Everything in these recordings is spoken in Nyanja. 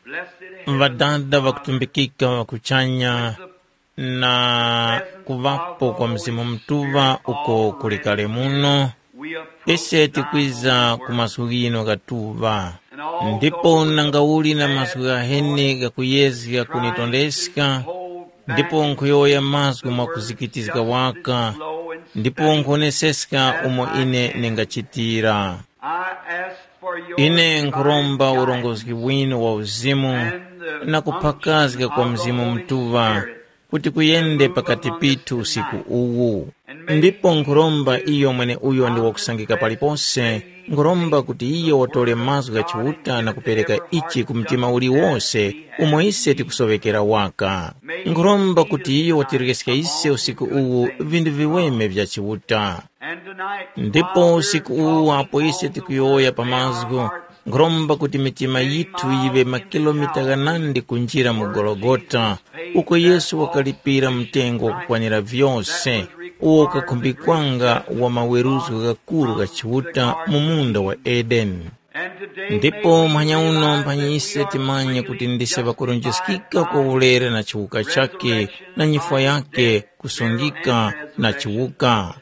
vadada vakutumbikika wakuchanya na kuvapo kwa mzimu mtuva uko kulikale muno ese tikwiza kumasugino gatuva ndipo nangauli na masuga hene gakuyezga kunitondesika ndipo nkuyoya mazgu mwakuzikitizga waka ndipo nkuoneseska umo ine ningachitira ine nkuromba urongozi wino wa uzimu na kupakazga kwa mzimu mtuva kuti kuyende pakati pitu usiku uwu ndipo nkuromba iyo mwene uyo ndi wakusangika palipose nkuromba kuti iyo watole mazgu gachiuta na kupereka ichi kumtima uli wose umo ise tikusovekera waka nkuromba kuti iyo watirekesika ise usiku uwu vindu viweme vya chiuta ndipo usiku uwu apo ise tikuyoya pa mazgu nkuromba kuti mitima yitu ive makilomita ganandi kunjira mu Gologota uko Yesu wakalipira mtengo wakukwanira vyose uwo kakumbikwanga wa maweruzo gakuru gachiuta mu munda wa Eden ndipo manya uno mpanyise timanye kuti ndise vakuronjeskika kwa ulere na chiwuka chake na nyifwa yake kusungika na chiwuka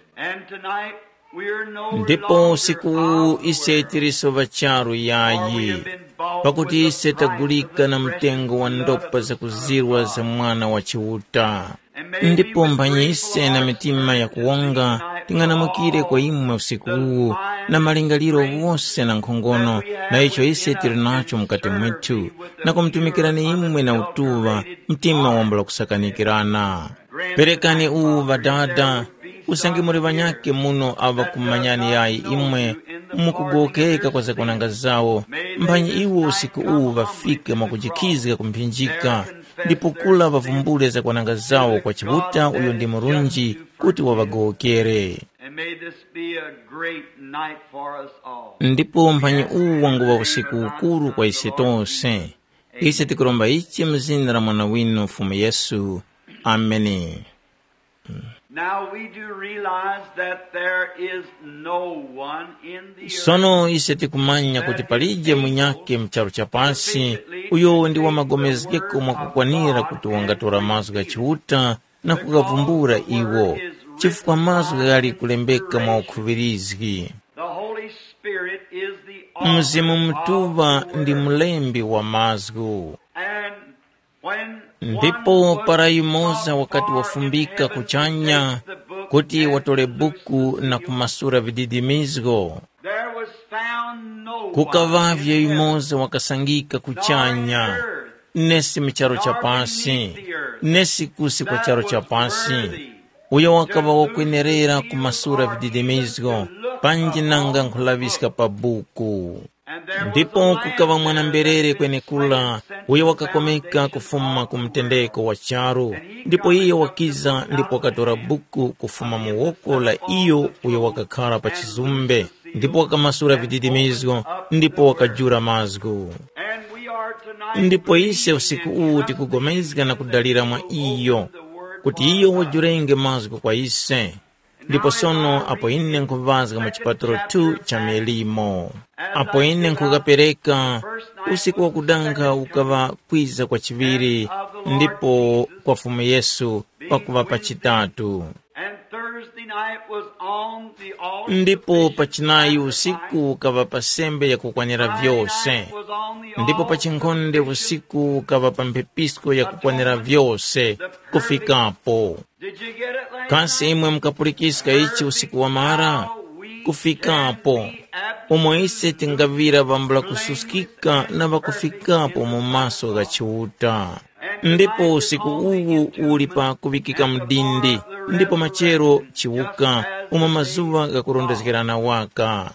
ndipo usiku ise tirisova charu yayi pakuti ise tagulika na mtengo wa ndopa za kuzirwa za mwana wa chiuta ndipo mbanye ise na mitima ya kuwonga ting'anamukire kwa imwe usiku uwu na malingaliro wose na nkhongono na icho ise tirinacho mkati mwetu na kumtumikirani imwe na utuva mtima wambula kusakanikirana perekani uwu vadada usangi muri vanyake muno ava kumanyani yayi imwe mukugokeka kwa zakonanga zawo mbanyi iwo usiku uwu vafike mwakujikizika kumphinjika ndipo kula vavumbule zakonanga zawo kwa chivuta uyo ndi murunji kuti wavagokere ndipo mbanyi uwu wangu wa usiku ukuru kwa ise tonse ise tikuromba ichi mzina la mwana winu mfumu Yesu ameni. Now we do realize that there is no one in the earth. Sono ise tikumanya kuti palije munyake mcharo chapasi uyo ndi wa magomezgeko mwakukwanira kuti wangatora mazu gachiuta na kukavumbura iwo chifukwa mazu gali kulembeka mwa ukhuvirizgi. Mzimu mtuva ndi mlembi wa mazgu ndipo para imoza wakati wafumbika kuchanya kuti watole buku na kumasura vididimizgo kukavavya imoza wakasangika kuchanya nesi micharo chapasi nesi kusi kwa charo chapasi uyo wakava wakwenerera kumasura vididimizgo panji nanga nkulaviska pa buku ndipo kukava mwana mberere kwene kula uyo wakakomeka kufuma kumtendeko wa charo ndipo iyo wakiza ndipo wakatora buku kufuma muwoko la iyo uyo wakakhala pa chizumbe ndipo wakamasura vididimizgo ndipo wakajura mazgu ndipo ise usiku uwu tikugomezga na kudalira mwa iyo kuti iyo wajurenge mazgu kwa ise ndipo sono apo ine nkuvazga mu chipaturo 2 cha melimo apo ine nkukapereka usiku wa kudanga ukava kwiza kwa chiviri ndipo kwa fumu Yesu pakuva pa chitatu ndipo pachinayi usiku ukava pa sembe ya kukwanira vyose ndipo pachinkonde usiku ukava pa mphepisko ya kukwanira vyose kufikapo kasi imwe mkapulikisika ichi usiku wa mara kufikapo umoise tingavira vambula kususkika na vakufikapo mu maso gachiuta ndipo usiku uwu uli pa kuvikika mdindi ndipo machero chiwuka uma mazuva gakurondezgerana waka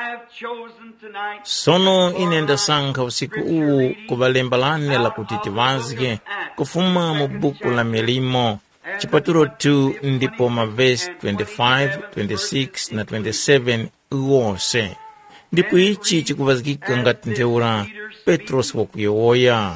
sono ine ndasankha usiku uwu kuvalembalane la kuti tivazge kufuma mu buku la melimo chipaturo 2 ndipo mavesi 25, 26 na 27 wose ndipo ichi chikuvazgika ngati ntheura Petros wakuyoya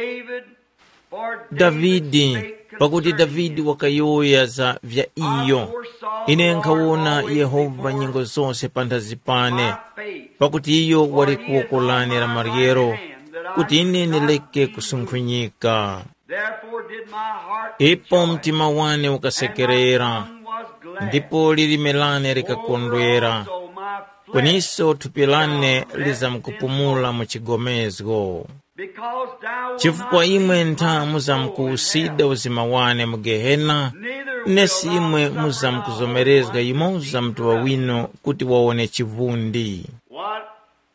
Davidi pakuti Davidi wakayoya za vya iyo ine nkawona Yehova nyingo zonse panthazi pane pakuti iyo wali kuwokolanira Mariero kuti ine nileke kusunkhwinyika. Therefore did my heart Ipo rejoice, mtima wane and ukasekerera, my tongue was glad. ndipo lilime lane likakondwera. Also my flesh, Kweniso thupi lane lizamkupumula mu chigomezgo. because thou wilt Chifukwa not imwe leave my ntha soul muzamkuusida in uzima wane mu Gehena, hell, neither nesi wilt thou imwe suffer muzamkuzomerezga thy imodza mtuwa wino kuti waone chivundi. What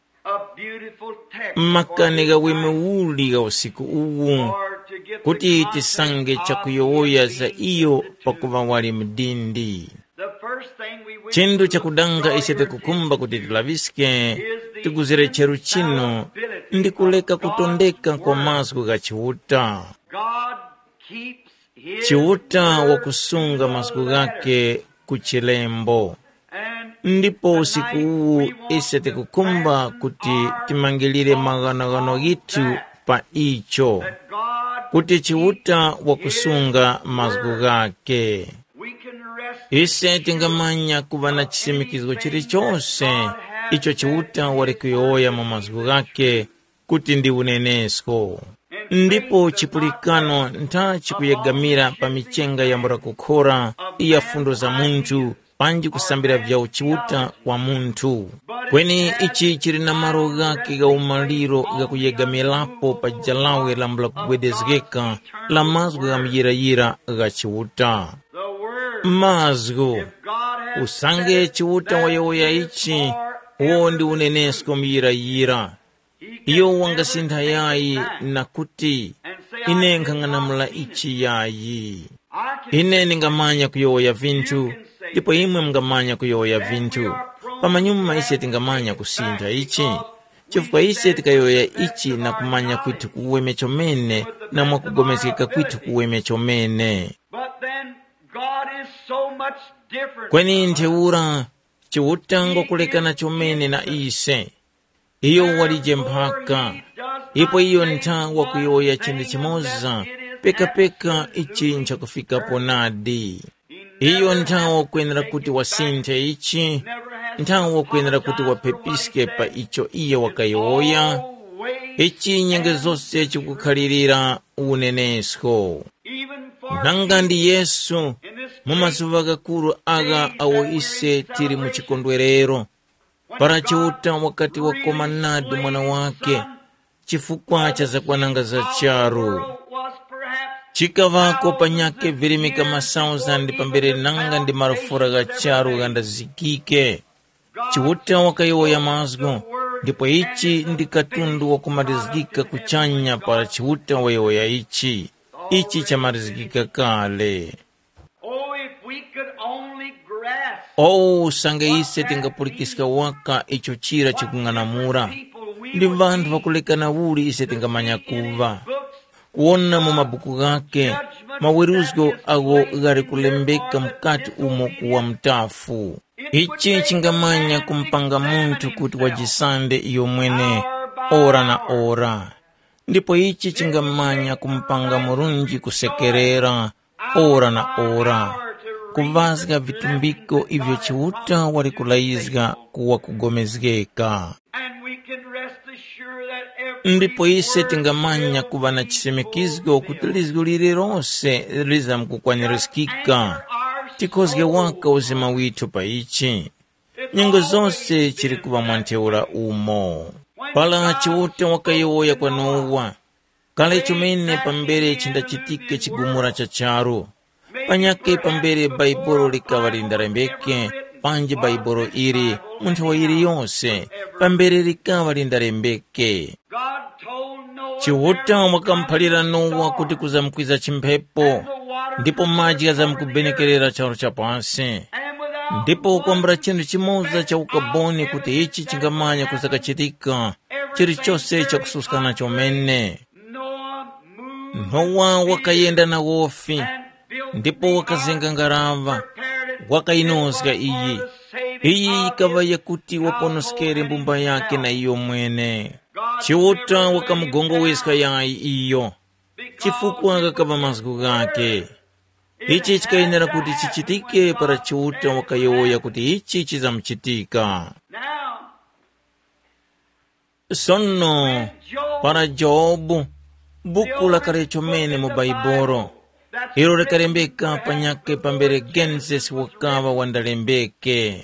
a beautiful text Makanika for wime this uli ga usiku uwu, time, or to give kuti the tisange context chakuyowoya of za the iyo two. pakuva wali mdindi. The first thing we wish Chindu to chakudanga draw isete your kukumba kuti attention tilaviske tikuzire cheru chino ndi kuleka kutondeka kwa mazgu ga chiwuta. God keeps his Chiwuta word wakusunga in mazgu the gake letter. kuchilembo. And Ndipo tonight usiku we uwu want isete to kukumba fasten kuti our timangilire thoughts maganagano on gitu that, pa icho, that God kuti chiwuta keeps wakusunga his mazgu word. gake. We can rest Ise tingamanya kuva na chisimikizgo chilichonse icho chiwuta wali kuyowoya mu mazgu gake kuti ndi unenesko. Ndipo chipulikano ntha chikuyegamira pa michenga yambura kukhora iya fundo za munthu panji kusambira vya uchiwuta wa munthu. Kweni ichi chili na maro gake ga umaliro ga kuyegamirapo pa jalawe lambula kugwedezgeka la mazgu ga miyirayira ga chiwuta. the word. Mazgu If God has usange said chiwuta that wayowoya is ichi forever uwo ndi unenesko miyirayira. He can Iyo never wangasintha take it yayi back na kuti and say, I ine did nkang'anamula not mean it. ichi yayi. I can Ine ningamanya kuyowoya vinthu, ndipo imwe mngamanya kuyowoya vinthu. Pamanyuma ise tingamanya kusintha ichi. Chifukwa ise tikayowoya ichi na kumanya kwitu kuweme chomene na mwakugomezeka kwitu kuweme chomene. But then God is so much different. Kweni ntheura chiwutango kulekana chomene na ise. Iyo walije mphaka. Ipo iyo ntha wakuyowoya chinthu chimoza peka ichi nchakufikapo nadi. Iyo ntha wakwenera kuti wasinthe ichi, ntha wakwenera kuti wapepiske pa icho iye wakayowoya. Ichi nyenge zonse chikukhalirira unenesko. Nanga ndi Yesu mumazuva gakulu aga awo ise tiri mu chikondwerero para chiwuta wakati wakoma nadi mwana wake chifukwa cha zakwananga za charu. Chikavako panyake virimika masauzandi pambere nanga ndi marufura ga charu gandazikike. Chiwuta wakayowoya mazgu, ndipo ichi ndi katundu wakumarizikika kuchanya para chiwuta wayowoya ichi. Ichi chamarizikika kale. Oh, if we could only grasp Sange ise tingapulikisika waka icho chira chikung'anamura. Ndi vanthu vakulekana wuli ise tingamanya kuva. Kuona mu mabuku gake, maweruzgo ago gari kulembeka mkati umo kuwa mtafu. Ichi chingamanya kumpanga muntu kuti wajisande iyo mwene ora na ora. Ndipo ichi chingamanya kumpanga murunji kusekerera ora na ora. Kuvazga vitumbiko ivyo chiwuta wali kulaizga kuwa kugomezgeka. and we can rest assured that every Ndipo ise word tingamanya will kuva na be chisemekizgo kuti fulfilled. lizgo lililonse lizamkukwanirizikika. Anchor our Tikozge soul. waka uzima witu pa ichi. It's Nyengo zonse always chiri been kuva that mwantheula way. umo. Pala chiwuta wakayowoya kwa Nowa. Kale chomene pambere chindachitike chigumura cha charu. Panyake pambere baibolo likava lindarembeke. Panje baibolo iri munthu wa iri yonse pambere likava lindarembeke. God told Noah Chiwuta there was wakamphalira coming a Nowa storm, kuti kuzamkwiza chimphepo, and the waters ndipo were madzi covering azamkubenekerera charo cha pansi. the earth. And without Ndipo ukwambira one chinthu chimoza cha ukaboni kuti ichi chingamanya kuzakachitika chilichonse chakususkana chomene. Noah moved Nowa wakayenda na wofi, and built ndipo the wakazenga ark, ngarava, prepared it, wakainosga it was for iyi. the saving Iyi of ikava his yakuti waponoskere mbumba yake na iyo mwene. God Chiwuta never wakamugongo laid weska down yayi iyo, because chifukwa it gakava was mazgu his gake. word. It Ichi had chikayenera to kuti happen chichitike when para God chiwuta said it wakayowoya would kuti ichi chizamuchitika. happen. Now, Sono when Job para Jobu buku la kale chomene mu Baibolo ilo likalembeka panyake pambere Genesis wakava wandalembeke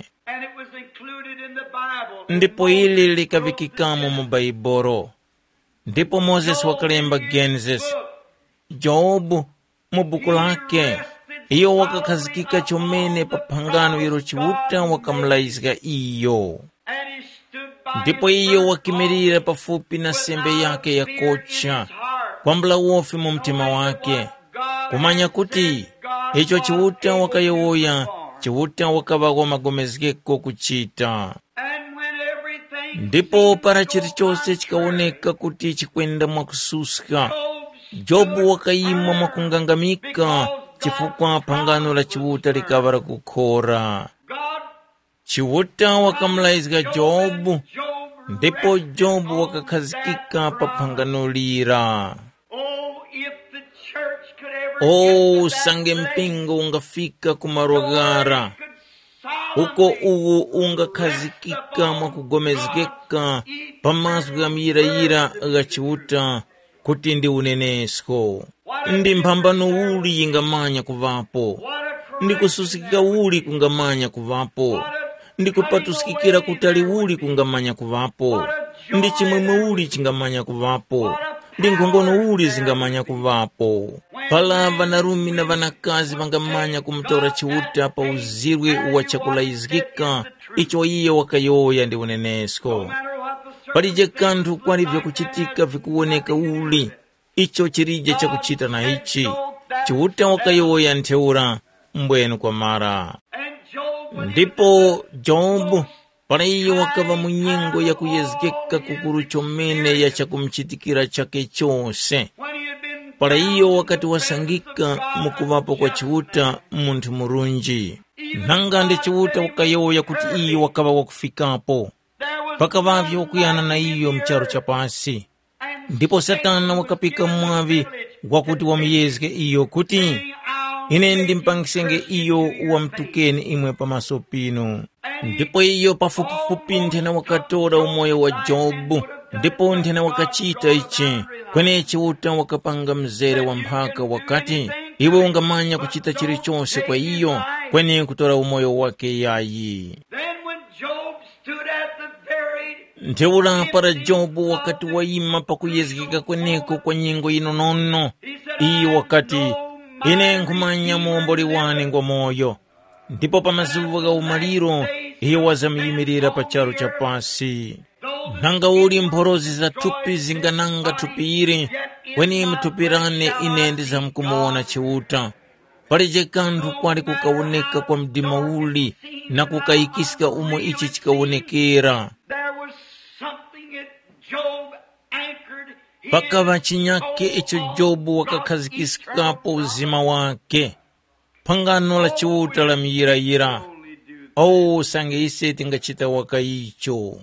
ndipo ili likavikikamo mu Baibolo. Ndipo Moses wakalemba Genesis, Jobu mu buku lake iyo wakakazikika chomene pa phangano ilo chiuta wakamulaizika iyo. Ndipo iyo wakimirira pafupi na sembe yake ya kocha kwambula wofi mu mtima wake kumanya kuti icho chiuta wakayowoya chiuta wakava wamagomezekeko kuchita. Ndipo para chilichonse chikaoneka kuti chikwenda mwakususka, Jobu wakayima mwakungangamika chifukwa phangano la chiuta likava lakukhora. Chiuta wakamulaizika Jobu, ndipo Jobu wakakhazikika pa phangano lira. Sange mpingo ungafika kumarogara uko uwu ungakhazikika mwakugomezekeka pamaso ga miyirayira ga chiuta kuti ndi unenesko. Ndi mphambano uli ingamanya kuvapo, ndi kususikika uli kungamanya kuvapo, ndi kupatusikikira kutali uli kungamanya kuvapo, ndi chimwemwe uli chingamanya kuvapo, ndi nkhongono uli zingamanya kuvapo. Pala vanarumi na vanakazi vangamanya kumtora chiuta pa uzirwe wa chakulaizikika icho iye wakayoya ndi unenesko. Palije kanthu kwalivyo kuchitika vikuoneka uli icho chirije chakuchita na ichi chiuta wakayoya ntheura mbwenu kwa mara. Ndipo Jobu para iyo wakava munyengo ya kuyezekeka kukuru chomene ya chakumchitikira chake chose. Para iyo wakati wasangika mukuvapo kwa chiuta munthu murunji nanga ndi chiuta wakayoya kuti iyo wakava wakufikapo pakavavyo wakuyana na iyo mcharo chapasi. Ndipo Satana wakapika mwavi wakuti wamuyezeke iyo kuti ine ndimpangisenge iyo wamtukeni imwe pamaso pino. Ndipo iyo pafupifupi nthena wakatora umoyo wa Jobu, ndipo nthena wakachita ichi kwene chiuta wakapanga mzere wa mphaka wakati iwe ungamanya kuchita chilichonse kwa iyo kwene kutora umoyo wake yayi. Ntheura para Jobu wakati waima pakuyezekeka kweneko kwa nyingo ino nono iyo wakati ine nkumanya muomboli wane ngwa moyo. Ndipo pamazuva ga umaliro iyo wazamiyimirira pa charo chapasi. Nanga uli mphorozi za thupi zingananga thupi iri kweni mthupirane ine ndiza mkumuona chiuta. Palije kanthu kwali kukaoneka kwa mdima uli na kukayikisika umo ichi chikaonekera. Pakava chinyake icho Jobu wakakhazikisikapo uzima wake phangano la chiuta la miyirayira. Sange ise tingachita wakaicho.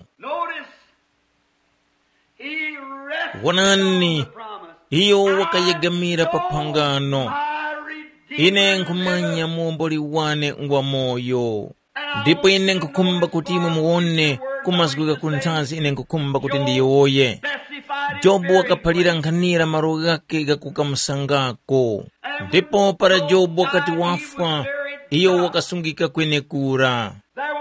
Wanani iyo wakayegamira pa phangano ine nkumanya muomboli wane ngwa moyo. Ndipo ine nkukumba kuti imwe muone kumazguka kunthanzi ine nkukumba kuti ndiyoye. Jobu wakaphalira nkhanira maro gake gakukamusangako. Ndipo para Jobu wakati wafa iyo wakasungika kwene kura.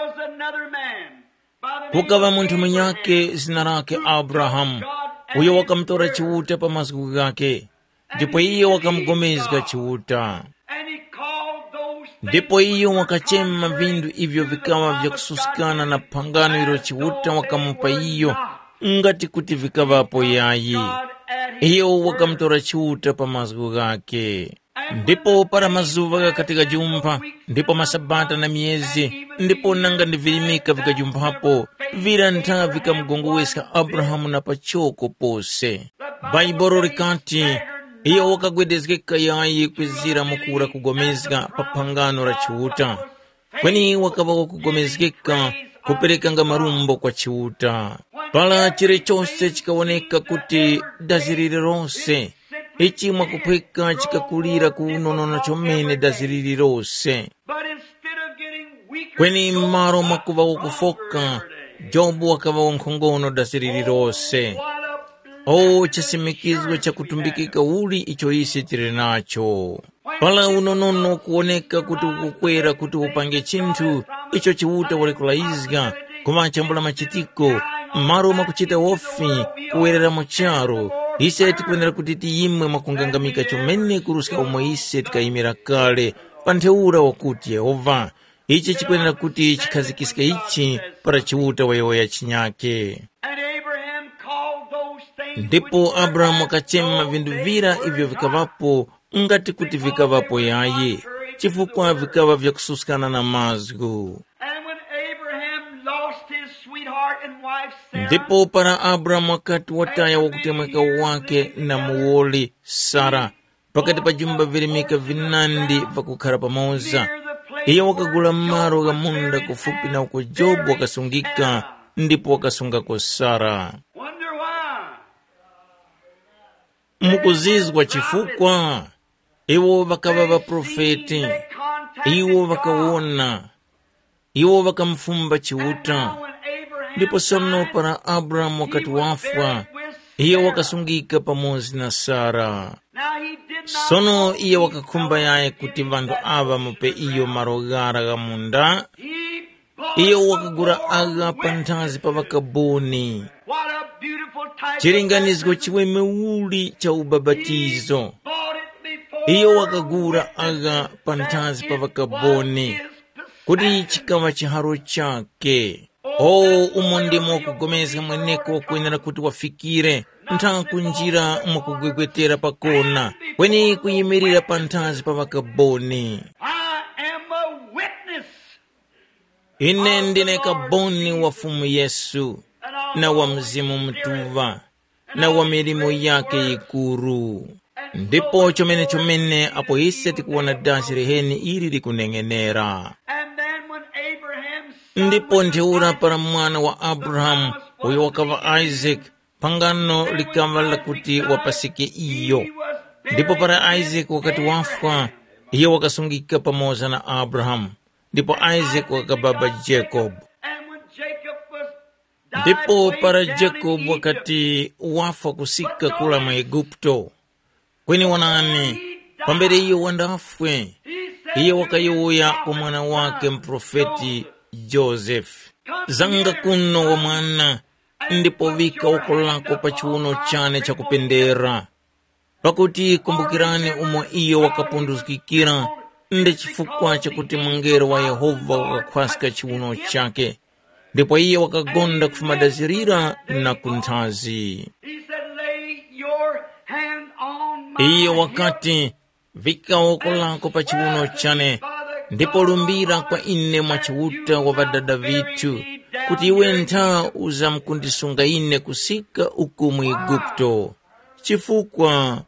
Kukava munthu mwenyake zina lake Abrahamu, uyo wakamtora chiuta pa mazguka gake, ndipo iyo wakamgomezeka chiuta. Ndipo iyo wakachema vindu ivyo vikava vya kususikana na phangano ilo chiuta wakamupa iyo ngati kuti vikavapo yayi. Iyo wakamtora chiuta pa mazguka gake. Ndipo para mazuva katika jumpa, ndipo masabata na miezi, ndipo nanga ndivilimika vikajumbapo vira ntha vikamgongowesa Abrahamu na pachoko pose. Baibolo likati iyo wakagwedezekeka yayi kwizira mukura kugomezeka pa phangano la chiuta kweni wakava wakugomezekeka kuperekanga marumbo kwa chiuta. Pala chilichonse chikaoneka kuti daziriri lonse ichi mwakuphweka chikakulira kunonona chomene daziriri lonse. Kweni mmaro mwakuva wakufoka Jobu wakava wankhongono daziriri lonse. chasimikizwa cha kutumbikika uli icho isi tiri nacho. Pala unonono kuoneka kuti ukukwera kuti upange chinthu icho chiuta walikulaizga kumachambula machitiko maro makuchita wofi kuwerera mucharo. Ise tikuyenera kuti tiyimwe makungangamika chomene kuruska umwe ise tikayimira kale pantheura wakuti Yehova. Ichi chikuyenera kuti chikhazikisike ichi para chiuta wayoya chinyake. Ndipo Abrahamu akachema vindu vira ivyo vikavapo ngati kuti vikavapo yaye, chifukwa vikava vya kususikana na mazgu. Ndipo para Abrahamu wakati wataya wakutemweka wake na muwoli Sara pakati pa jumba virimika vinandi vakukhala pamoza, iyo wakagula maro ga munda kufupi na uko Jobu wakasungika, ndipo wakasunga kwa Sara. Mukuzizwa chifukwa iwo vakava vaprofeti, iwo vakawona, iwo vakamfumba chiuta. Ndipo sono para Abrahamu wakati wafwa, iyo wakasungika pamozi na Sara. Sono iyo wakakumba yaye kuti vandu ava mupe iyo marogara ga munda, iyo wakagura aga pantazi pa vakaboni. Chiringanizgo chiweme uli cha ubabatizo, iyo wakagura aga pantazi pa vakaboni kuti chikava chiharo chake. Umondimo kugomeza mweneko wakwenera kuti wafikire ntanku njira mwakugwegwetera pakona kweni kuyimirira pantazi pa vakaboni. Ine ndine kaboni wa fumu Yesu na wa mzimu mtuva na wa milimo yake ikuru. Ndipo chomene apo ise tikuona dasi reheni ili likunengenera. Ndipo ntheura para mwana wa Abrahamu uyo wakava Isaac pangano likava la kuti wapasike iyo. Ndipo para Isaac wakati wafwa iyo wakasungika pamoza na Abrahamu. Ndipo Isaac wakababa Jacob. Ndipo para Jacob wakati wafwa kusika kula Maegupto kweni wanani pambere iyo wandafwe, iyo wakayoya kwa mwana wake mprofeti Joseph. Zanga kuno wa mwana, ndipo vika ukolako pa chiuno chane cha kupendera. Pakuti kumbukirane umo iyo wakapunduzikira, nde chifukwa cha kuti mungero wa Yehova wakakwasika chiuno chake. Ndipo iyo wakagonda kufumadazirira na kuntazi. Iyo wakati vika ukolako pa chiuno chane, ndipo lumbira kwa ine mwachiuta wa vadada vitu kuti iwe nta uza mkundisunga ine kusika uku Mwigupto. Chifukwa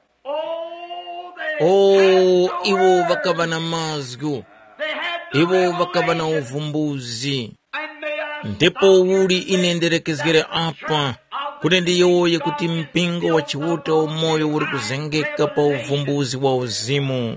iwo vakava na mazgu, iwo vakava na uvumbuzi. Ndipo uli inenderekezgere apa kuti ndiyoye kuti mpingo wa chiuta wa moyo uri kuzengeka pa uvumbuzi wa uzimu.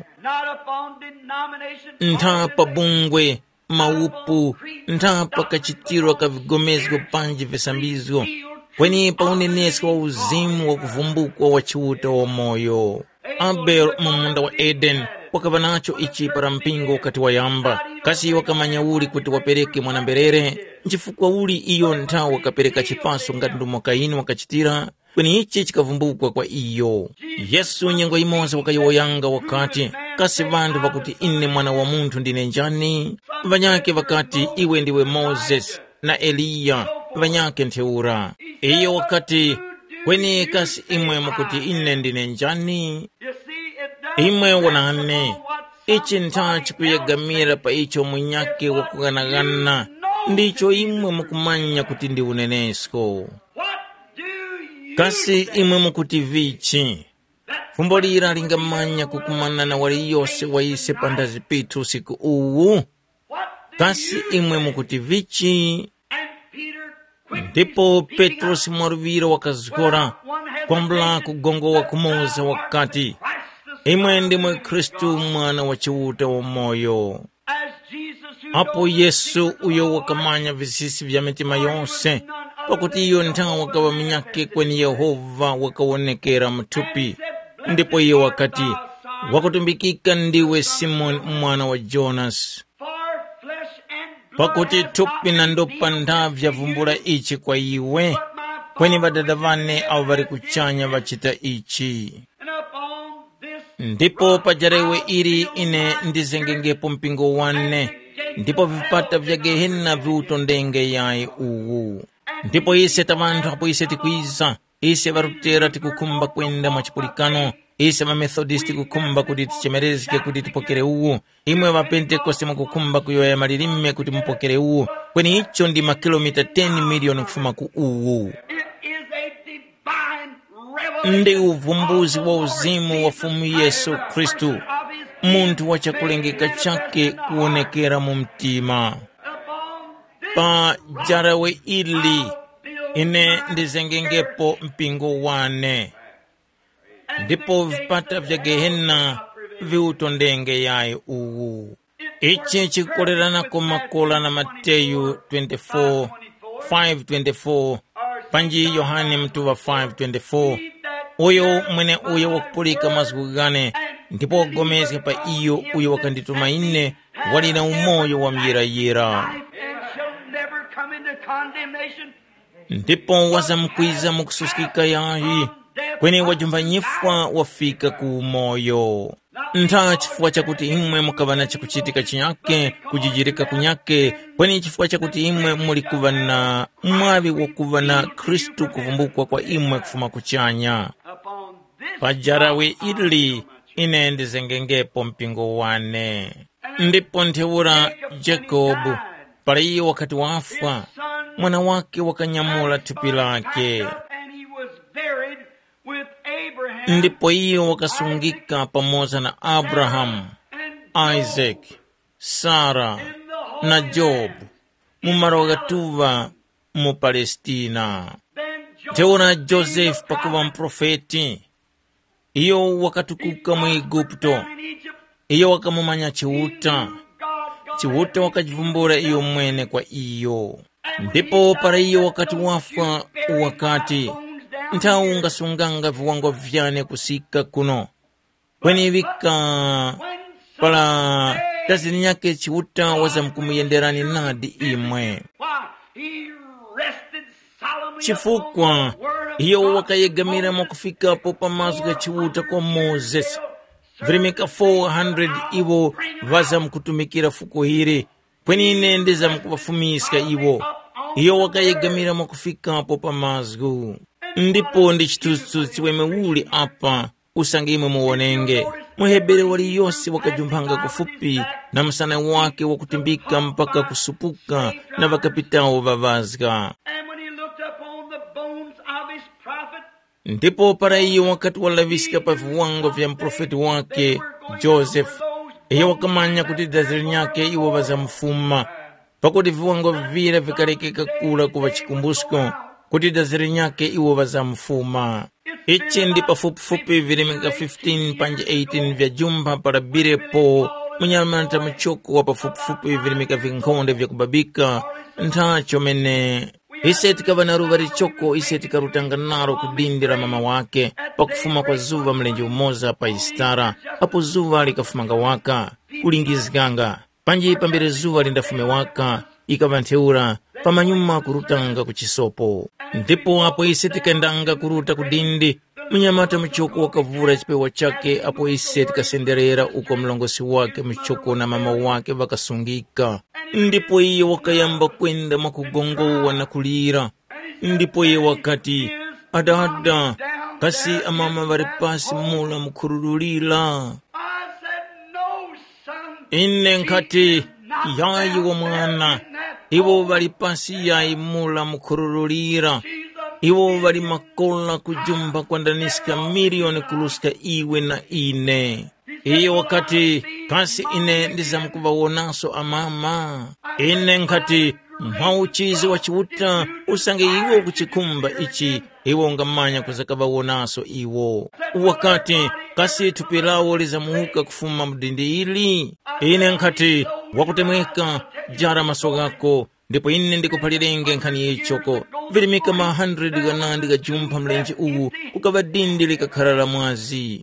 Ntapa bungwe, maupu, ntapa kachitiro kavigomezgo panji visambizgo, kweni pa unenesko wa uzimu wa kuvumbukwa wa chiuta wa moyo. Abel mumunda wa Eden wakava nacho ichi para mpingo wakati wa yamba, kasi wakamanya uli kuti wapereke mwanamberere, nchifukwa uli iyo nta wakapereka chipaso ngati ndumo Kaini wakachitira, kweni ichi chikavumbukwa kwa iyo. Yesu nyengo imoza wakayoyanga wakati, kasi vandu vakuti ine mwana wa muntu ndine njani? Vanyake vakati iwe ndiwe Moses na Eliya, vanyake ntheura. Iyo wakati kweni kasi imwe makuti ine ndine njani? Imwe wanane, ichi nta chikuyegamira pa icho mwenyake wakuganagana, ndicho imwe mukumanya kuti ndi unenesko. Kasi imwe mukuti vichi, fumbo lira lingamanya kukumana na wali yose waise pandazi pitu siku uwu. Kasi imwe mukuti vichi. Ndipo Petro simwaruvira wakazgora kwambula kugongo wa kumoza wakati, imwe ndimwe Kristu mwana wa chiuta wa moyo. Apo Yesu uyo wakamanya visisi vya mitima yonse, pakuti iyo nthawi wakawa minyake kweni Yehova wakaonekera mthupi. Ndipo iyo wakati wakutumbikika ndiwe Simoni mwana wa Jonas, pakuti thupi na ndopa ndavya vumbula ichi kwa iwe, kweni badada vane avo vari kuchanya vachita ichi. Ndipo pajarewe iri ine ndizengengepo mpingo wane, ndipo vipata vya Gehenna viutondenge yaye uwu. Ndipo ise tavantu apo ise tikwiza, ise varutera tikukumba kwenda mwachipulikano, ise vamethodist tikukumba kuti tichemerezike kuti tipokere uwu, imwe vapentekoste mukukumba kuyoya malilime kuti mupokere uwu, kweni icho ndi makilomita 10 milioni kufuma ku uwu. Ndi uvumbuzi wa uzimu wa fumu Yesu Kristu, muntu wa chakulengeka chake kuonekera mu mtima. Pa jarawe ili ine ndizengengepo mpingo wane, ndipo vipata vya Gehenna viutondenge yaye uwu. Ichi chikorerana kumakola na Mateyu 5:24 panji Yohane mtuva 5:24. Uyo mwene uyo wakupulika mazgu gane, ndipo wagomezke pa iyo uyo wakanditumaine, wali na umoyo wa myera. Ndipo wazamkwiza mukususikika yahi, kweni wajumba nyifwa wafika ku umoyo. Nta chifukwa chakuti imwe mukavana chikuchitika chinyake, kujijirika kunyake, kweni chifukwa chakuti imwe mulikuva na mwavi wakuva na Kristu kuvumbukwa kwa imwe kufuma kuchanya. Pajarawe ili ine ndizengengepo mpingo wane. Ndipo ntheura Jacob pala iyo wakati wafa, mwana wake wakanyamula thupi lake. Ndipo iyo wakasungika pamoja na Abraham, Isaac, Sara na Job mumara wakatuva mu Palestina. Teona Joseph pakuva mprofeti, iyo wakatukuka mu Egipto, iyo wakamumanya chiuta wakajivumbura iyo mwene kwa iyo. Ndipo para iyo wakati wafa wakati nthawi ungasunganga viwango vyane kusika kuno, kweni vika pala tazini yake chiuta wazamkumuyenderani nadi imwe. Chifukwa iyo wakayegamira mukufika po pamazu ga chiuta kwa Moses, virimika 400 iwo vazamkutumikira fuko hiri, kweni ine ndizamkuvafumiska iwo. Iyo wakayegamira mukufika po pamazu. Ndipo ndi chitutu chiweme uli apa usangimwe muwonenge. Muhebere wali yose wakajumpanga kufupi na msana wake wakutimbika mpaka kusupuka na wakapitao vavazga. Ndipo para iyo wakati walavisika pa viwango vya mprofeti wake Joseph, iyo wakamanya kuti dazili nyake iwo vazamfuma, pakuti viwango vile vikalekeka kula kuva chikumbusko kuti dazili nyake iwo vazamfuma. Ichi ndi pafupifupi virimika 15 panje 18 vya jumba para birepo munyamanta mchoko wa pafupifupi virimika vinkonde vya kubabika ntacho mene. Ise tikava na ruvari choko, ise tikarutanga naro kudindira mama wake pakufuma kwa zuva mlenje umoza pa Istara. Apo zuva likafumanga waka kulingizikanga panji pambere zuva lindafume waka ikava ntheura pamanyuma kurutanga kuchisopo. Ndipo apo ise tikendanga kuruta kudindi munyamata mchoko wakavura chipewa chake. Apo ise tikasenderera uko mlongosi wake mchoko na mama wake vakasungika. Ndipo iye wakayamba kwenda makugongowa na kulira. Ndipo iye wakati adada kasi amama varipasi mula mkururulila. Ine nkati yayi wa mwana, iwo varipasi yayi mula mkururulira. Iwo vari makola kujumba kwandaniska milioni kuluska iwe na ine. Iyo wakati kasi ine ndizamkuvawonaso amama. Ine nkati mauchizi wa chiuta usange iwo kuchikumba ichi, iwo ngamanya kuzakavawonaso iwo. Wakati kasi tupilawo lizamuhuka kufuma mdindi ili. Ine nkati wakutemweka jara masogako ndipo ine ndikuphalirenge nkhani yechoko vilimika 100 ganandi gajumpha mlenje uwu kukava dindi likakhala la mwazi.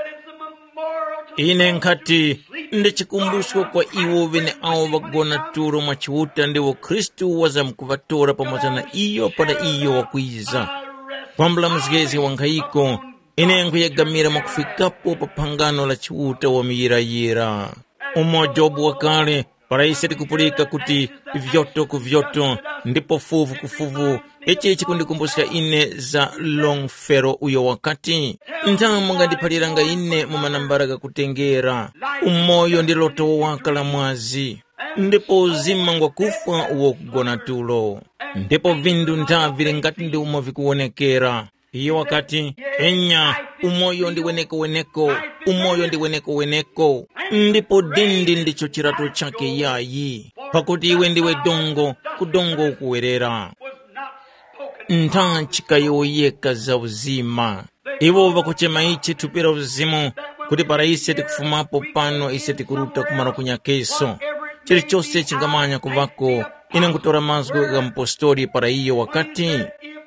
Ine nkhati ndichikumbuso kwa iwo vene awo vagona tulo mwa chiuta ndiwo Khristu wazamkuvatora pamodzi na iyo pada iyo wakwiza kwambula muzigezi wa nkhayiko. Ine nkuyegamira mwakufikapo pa phangano la chiuta wa miyirayira umojobu wakale para ise tikupulika kuti vyoto ku vyoto ndipo fuvu ku fuvu. Ichi chikundikumbusika ine za Longfellow uyo wakati nthamu ngandiphaliranga ine mumanambara gakutengera umoyo ndi loto wakala mwazi ndipo uzima ngwa kufa uwo kugona tulo ndipo vindu nthavile ngati ndi umo vikuwonekera. Iyo wakati enya umoyo ndi weneko umoyo ndi weneko ndipo dindi ndicho chirato chake yayi pakuti iwe ndiwe dongo kudongo ukuwerera nthanchika yoyeka za uzima. Iwo vakuchema ichi tupira uzimu kuti para ise tikufumapo pano ise tikuruta kumara kunyakeso chilichonse chingamanya kuvako. Ine ngutora mazgo ga mpostoli para iyo wakati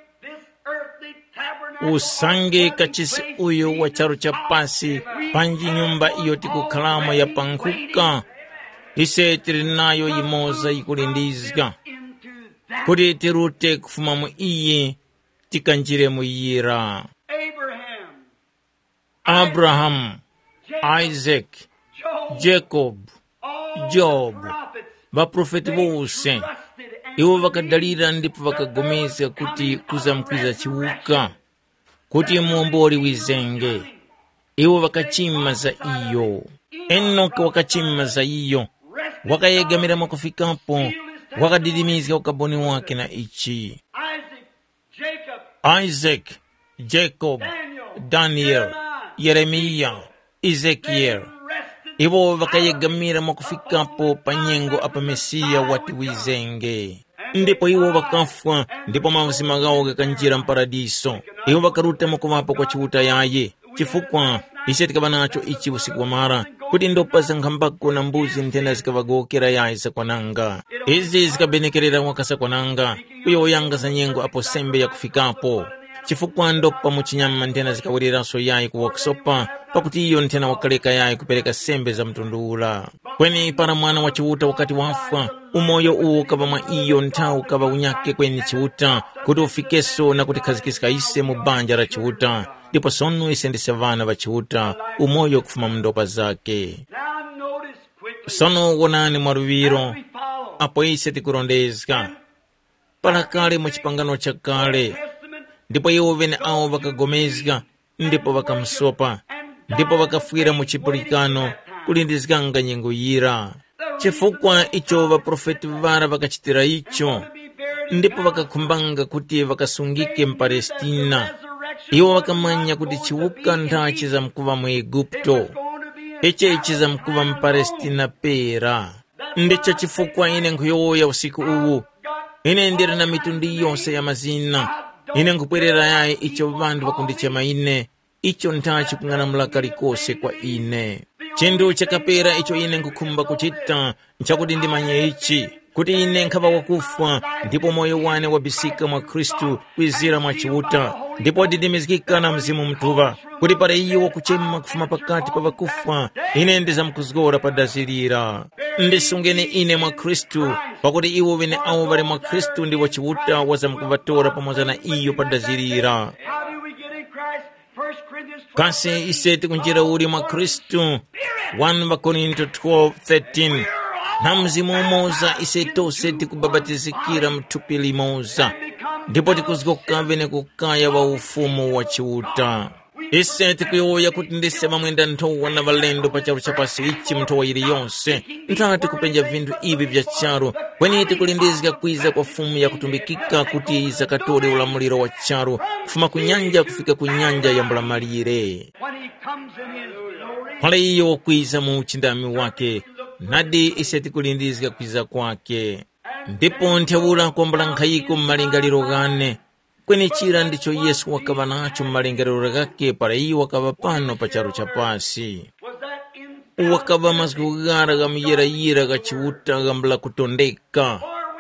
usange kachisi uyo wa charo cha pasi panji nyumba iyo tikukhalamo ya pankuka ise tirinayo imoza ikulindizga kuti tirute kufuma mu iye tikanjire mu yira. Abraham, Isaac, Jacob, Job vaprofeti vose iwo vakadalira ndipo vakagomeza kuti kuzamkwiza chiuka kuti muomboli wizenge. Iwo vakachima za iyo. Enoki wakachima za iyo wakayegamira mwakufikapo wakadidimizika ukaboni wake na ichi. Isaac, Jacob, Daniel, Yeremia, Ezekiel iwo vakayegamira mwakufikapo panyengo apa Mesiya wati wizenge. Ndipo iwo vakafwa ndipo mauzima gawo gakanjira mparadiso. Iwo vakaruta mukuvapo kwa chiuta yaye chifukwa ise tikava nacho ichi usiku wa mara kuti ndopa za nkhambako na mbuzi ntenda zikavagokera yaye sakwananga. Izi zikabenekerera wakasakwananga uyo oyanga za nyengo apo sembe ya kufikapo chifukwa ndopa muchinyama ntena zikawiriraso yaye kuwakusopa pakuti iyo ntena wakaleka yaye kupereka sembe za mtundula. Kweni para mwana wa chiuta wakati wafwa umoyo uwo kava mwa iyo nthawu kava unyake kweni chiuta kuti ufikeso na kuti khazikisika ise mu banja la chiuta ndipo sonu ise ndi savana va chiuta umoyo kufuma mndopa zake. Sono wonani mwaruviro apo ise tikurondezka para kale mu chipangano cha kale ndipo iwo vene awo vakagomezga ndipo vakamsopa ndipo vakafwira mu chipulikano kulindizikanga nyengo yira. Chifukwa icho vaprofeti vara vakachitira icho ndipo vakakhumbanga kuti vakasungike mpalestina. Iwo vakamanya kuti chiuka nthachi za mkuva mu Egupto ichi za mkuva mpalestina pera. Ndicho chifukwa ine nkuyoya usiku uwu ine ndiri na mitundu yonse ya mazina ine nkupwerera yaye icho vandu vakundichema ine icho nthachi kung'ana mulakali kose kwa ine. Chindu chakapera icho ine nkukhumba kuchita nchakuti ndimanye ichi kuti ine nkhava wakufwa ndipo moyo wane wabisika mwa Khristu kwizira mwa chiuta ndipo wadidimizikika na mzimu mtuva kuti para iyo wakuchema kufuma pakati pa vakufwa ine ndizamkuzgora padazilira. Ndisungeni ine mwa Khristu pakuti iwo vene awo vali mwa Khristu ndiwo chiuta wazamkuvatora pamoza na iyo padazilira. Kasi ise tikunjira uli mwa Khristu 1 Korinto 12:13 na mzimu umoza ise tose tikubabatizikira mthupi limoza ndipo tikuzgoka vene kukaya wa ufumu wa chiuta. Ise tikuyoya kuti ndisema mwenda nthowa na valendo pa charo chapasi ichi mthowa ili yonse nthati kupenja vindu ivi vya charo kweni tikulindizika kwiza kwa fumu ya kutumbikika kuti izakatole ulamuliro wa charo kufuma kunyanja kufika kunyanja ya mbulamalire. Pala iyo kwiza mu uchindami wake nadi ise tikulindizika kwiza kwake ndipo nthewula kuombala nkhayiko mmalingaliro gane kweni chira ndicho Yesu wakava nacho mmalingaliro gake para iyo wakava pano pa charo chapasi wakava mazikugara gamuyerayira gachiuta gambula kutondeka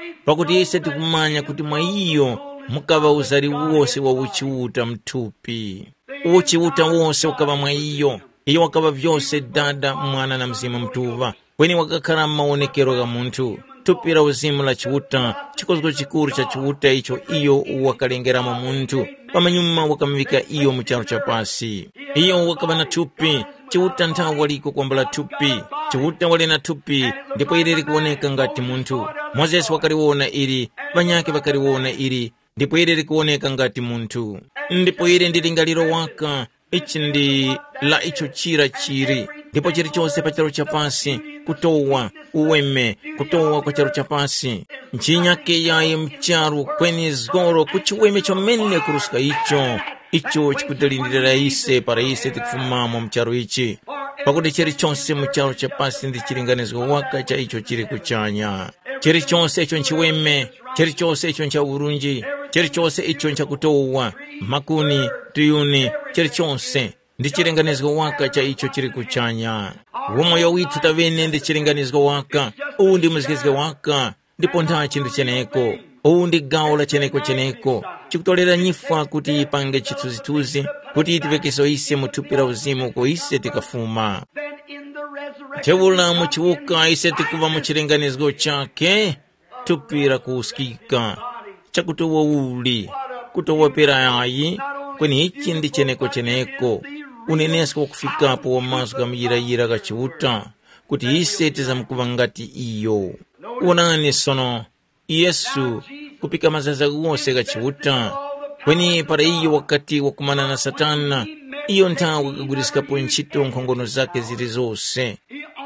pakuti ise tikumanya kuti mwa iyo mukava uzali wonse wa uchiuta mthupi. Uchiuta wonse ukava mwa iyo wakava vyonse Dada, Mwana na Mzimu Mtuva, kweni wakakhala maonekero ga munthu. Thupi la uzimu la chiuta, chikozgo chikuru cha chiuta icho iyo wakalengeramo munthu, pamanyuma wakamvika iyo muchalo cha pasi. Iyo wakava na thupi, chiuta nthawi waliko kwambala thupi, chiuta wali na thupi, ndipo ili likuoneka ngati munthu. Mozesi wakaliwona ili, banyake bakaliwona ili, ndipo ili likuoneka ngati munthu. Ndipo ili ndi lingaliro waka, ichi ndi la icho chira chiri, ndipo chilichonse pa chalo cha pasi kutowa uweme, kutowa kwa chalo cha pasi nchinyake yaye mcharu kweni zgoro kuchiweme chomene kurusika icho chikudalindira ise para ise tikufumamo mcharu ichi, pakuti chilichonse mchalo cha pasi ndi chilinganizo waka cha icho chiri kuchanya. Chilichonse icho nchiweme, chilichonse icho ncha urunji, chilichonse icho ncha kutowa makuni tuyuni, chilichonse ndi chilinganizo waka cha icho chiri kuchanya. Umoyo witu tavene ndi chilinganizo waka, uwu ndi muzikizike waka, ndipo nta chindu cheneko, uwu ndi gawo la cheneko chikutolera nyifa kuti ipange chithuzithuzi, kuti itivekeso ise muthupi la uzimu ko ise tikafuma. Chewula muchiuka ise tikuva muchilinganizo chake, thupi la kusikika chakutowa uli kutowa pera yayi, kweni ichi ndi cheneko unenesko kufikapo wamaso kamuyirayira kachiuta kuti ise tizamukuva ngati iyo. Uonani sono Yesu kupika mazaza wonse kachiuta, kweni para iyo wakati wakumana na Satana, iyo nthawi wakagulisikapo ntchito nkhongono zake zili zonse.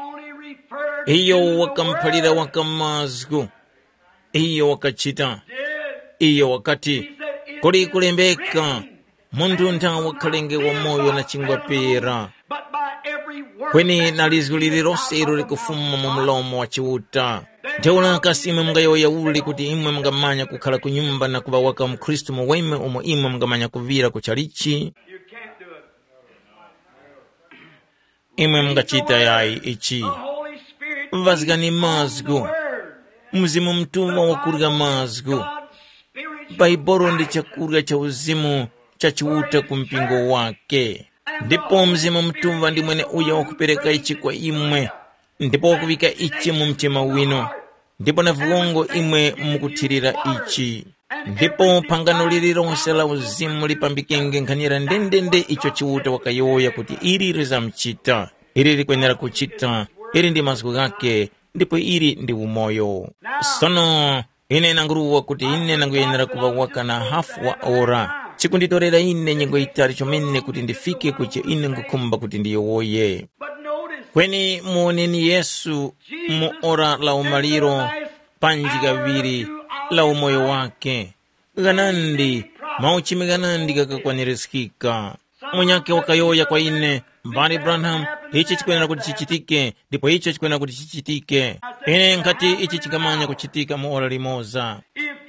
Iyo wakamphalira wakamazgo, iyo wakachita, iyo wakati kuli kulembeka munthu nthawi wakhalenge wa moyo na chingwa pera, kweni na lizu lililonse ilo likufuma mu mlomo wa chiuta. Ntheula kasime mungayoya uli kuti imwe mungamanya kukhala kunyumba na kuva waka mkhristu muweme umo imwe mungamanya kuvira kuchalichi. Imwe mungachita yayi ichi. Vazigani mazgo, Mzimu Mtuva wakurya mazgo. Baibolo ndi chakurya cha uzimu cha chiuta kumpingo wake. Ndipo Mzimu Mtuva ndi mwene uya wakupereka ichi kwa imwe, ndipo wakuvika ichi mu mtima wino, ndipo na viwongo imwe mukuthirira ichi. Ndipo pangano lililonse la uzimu lipambikenge nkhanira ndendende icho chiuta wakayoya kuti ili lizamchita, ili likwenera kuchita, ili ndi maziko gake, ndipo ili ndi umoyo. Sono ine nanguruwa kuti ine nanguyenera kuva waka na hafu wa ora, chikunditorera ine nyengo itali chomene kuti ndifike kuche ine ngukumba kuti ndiyowoye. Kweni muoneni Yesu mu ora la umaliro panji kaviri la umoyo wake, ganandi mauchime ganandi kakakwaniresikika. Munyake wakayoya kwa ine, Mbali Branham, ichi chikwenera kuti chichitike, ndipo icho chikwenera kuti chichitike. Ine nkati ichi chikamanya kuchitika mu ora limoza.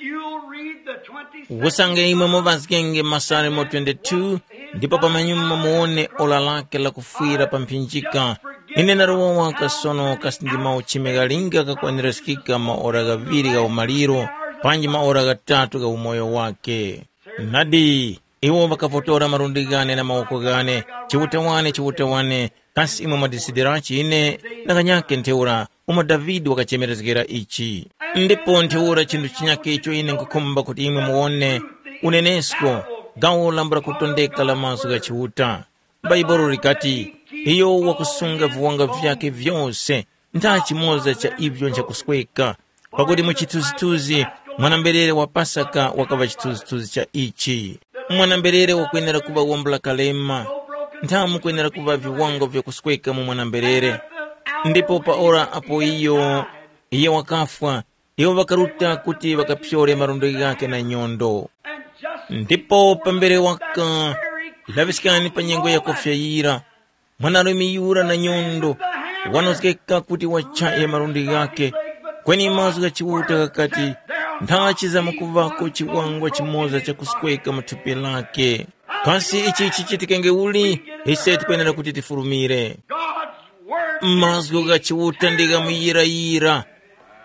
Usange imwe muvazikenge Masalimo 22, ndipo pamanyuma muone ola lake la kufwira pamphinjika. Ine naruwa waka sono kasindi mauchime galinga kakwaniresikika maora gaviri ga umaliro, panji maora gatatu ga umoyo wake. Nadi iwo bakavotora marundi gane na mawoko gane, chiwutawane, kasi imwe madisidirachi ine nakanyake ntheura uma Davidi wakachemerezgera ichi. Ndipo ntheura chindu chinyake icho ine nkukumba kuti imwe muone unenesko gawo lambura kutondeka la maso ga chiuta. Baibolo likati iyo wakusunga viwanga vyake vyonse, nta chimoza cha ibyo ncha kusweka, pakuti muchithuzithuzi mwanamberere wa Pasaka wakava chithuzithuzi cha ichi. Mwanamberere wakwenera kuva wombla kalema, ntamu kwenera kuva viwango vya kusweka mu mwanamberere. Ndipo paora apo iyo wakafwa, iyo wakaruta kuti wakapyore marundo yake na nyondo. Ndipo pambere waka lavisikani panyengo ya kofyaira, mwanarume yura na nyondo wanosikeka kuti wachaye marundo yake, kweni mazu ga chiuta kakati ndachiza mukuvako chiwangwa chimoza cha kusweka mathupi lake. Kasi ichi chichitikenge uli, ise tikwenera kuti tifurumire. Mazu ga chiuta ndiga muyirayira,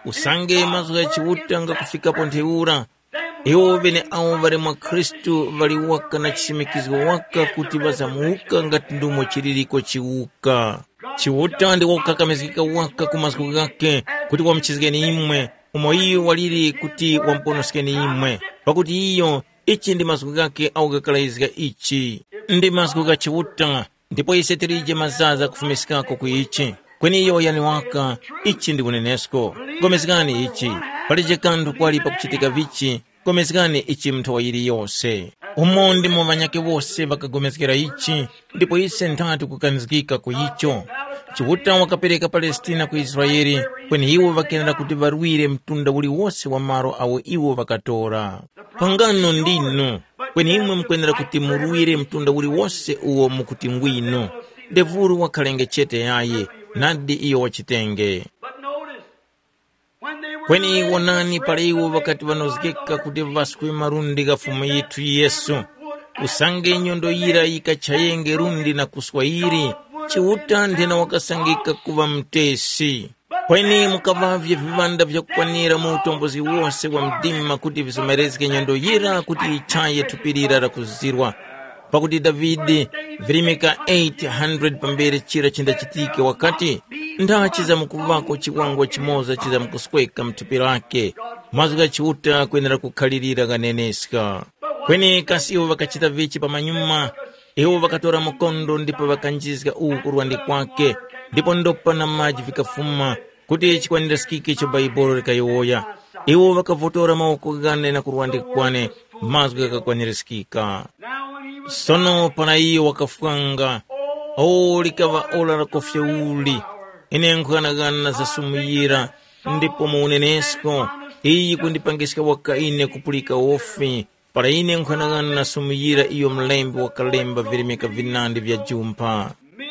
usange mazwi ya chiuta nga kufikapo ntheura iwo bene awo bali mwa Khristu bali waka na chisimikizwa waka kuti bazamuuka ngati ndumo chililiko chiuka. Chiuta ndi wokakamizika waka ku mazwi gake kuti wamchizikeni imwe umo iyo walili kuti wamponosekeni imwe pakuti iyo ichi ndi mazwi gake awukakalaiziga ichi ndi mazwi ga chiuta ndipo ise tilije mazaza kufumisikako ku ichi kweni iyo yani waka ichi ndi kunenesko gomezikani ichi palije kanthu kwalipa kuchitika vichi gomezikani ichi mnthu wayili yonse umo ndimo banyake bose bakagomezekera ichi ndipo ise nthatu kukanizikika ku icho. Chiuta wakapereka Palestina ku Israeli kweni iwo bakenera kuti barwire mtunda uli wose wa maro awo iwo bakatora. Pangano ndino kweni imwe mkwenera kuti murwire mtunda uli wose uwo mukuti ngwino devuru wakhalenge chete yaye nadi iyo wachitenge. Kweni iwo nani pale iwo wakati vanozikeka kuti vaswe marundi ga fumu yitu Yesu usange nyondo yira ikachayenge rundi na kuswairi chiuta ndena wakasangika kuva mtesi. Kweni mukavavye vivanda vya kukwanira mu utombozi wose wa mdima kuti visomerezike nyondo yira kuti ichaye tupirira la kuzirwa pakuti Davidi virimika 800 pambere chira chinda chitike wakati ndachiza mukuvako chiwangwa chimoza chiza mukusweka mtupi lake mazwi ga chiuta kwenera kukhalirira ganeneska. Kweni kasi iwo vakachita vichi pamanyuma iwo vakatora mukondo ndipo vakanjizika uku kurwandi kwake ndipo ndopa na maji vikafuma kuti chikwanira sikike cho Baibolo likayoya iwo vakavotora maoko gane na kurwandi kwane mazwi gakakwanira sikika. Sono pana iyo wakafwanga likava ola la kofya uli ine nkwanagana za sumuyira ndipo muunenesko iyi kundipangisika waka ine kupulika ofi para ine nkwanagana na sumuyira iyo mlembi wakalemba virimika vinandi vya jumpa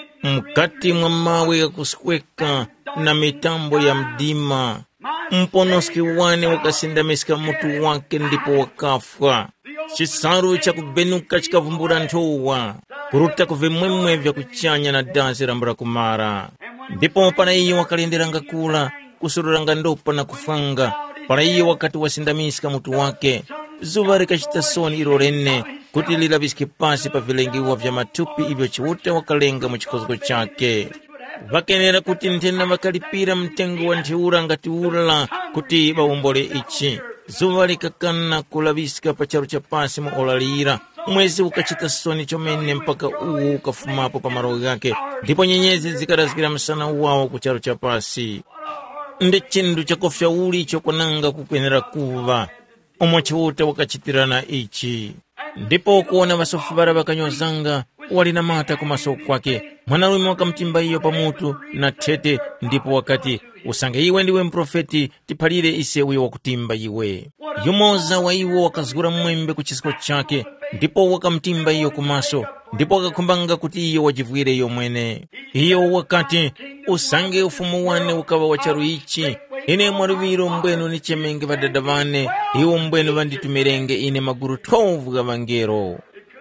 mkati mwa mawe ya kuskweka na mitambo ya mdima mponoski wane wakasindamisika mutu wake ndipo wakafwa. Chisaru cha kubenuka chikavumbura ntowa kuruta kuvimwemwe vya kuchanya na dansi rambura kumara ndipo pana iyo wakalenderanga kula kusururanga ndopa na kufanga para iyo wakati wasindamisika mutu wake zuva rikachita soni irorene kuti lilavisike pasi pa vilengiwa vya matupi ivyo chiuta wakalenga muchikozgo chake. Vakenera kuti ntena vakalipira mtengo wa ntheura ngati ula kuti baumbole ichi zuva likakana kulavisika pa charo cha pasi mu olalira mwezi ukachita soni chomene mpaka uwu ukafumapo pa maro gake ndipo nyenyezi zikadazikira msana uwawo ku charo cha pasi. Ndi chindu cha kofya uli chokwananga kukwenera kuva omwe chiuta wakachitirana ichi ndipo kuona vasofuvara vakanyozanga walina mata kumaso kwake mwanalume wakamtimba iyo pamutu na thete ndipo wakati usange iwe ndiwe mprofeti tiphalire ise uyo wakutimba iwe. Yumoza wa iwo wakazgura mwembe kuchisiko chake ndipo wakamtimba iyo kumaso ndipo wakakhumbanga kuti iyo wajivwire iyo mwene. Iyo wakati usange ufumu wane ukava wacharu ichi ine mwaruviro mbwenu ni chemenge vadada vane iwo mbwenu vanditumirenge ine maguru 12 ga vangero.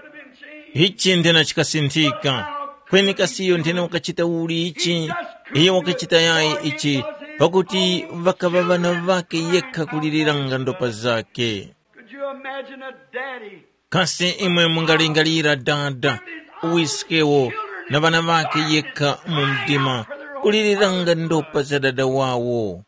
Ichi ndena chikasinthika kweni kasiyo ndena wakachita uli ichi iyo wakachita yaye ichi pakuti vakava vana vake yekha kuliliranga ndopa zake. Kasi imwe mungalingalira dada uwisikewo na vana vake yekha mu mdima kuliliranga ndopa za dada wawo.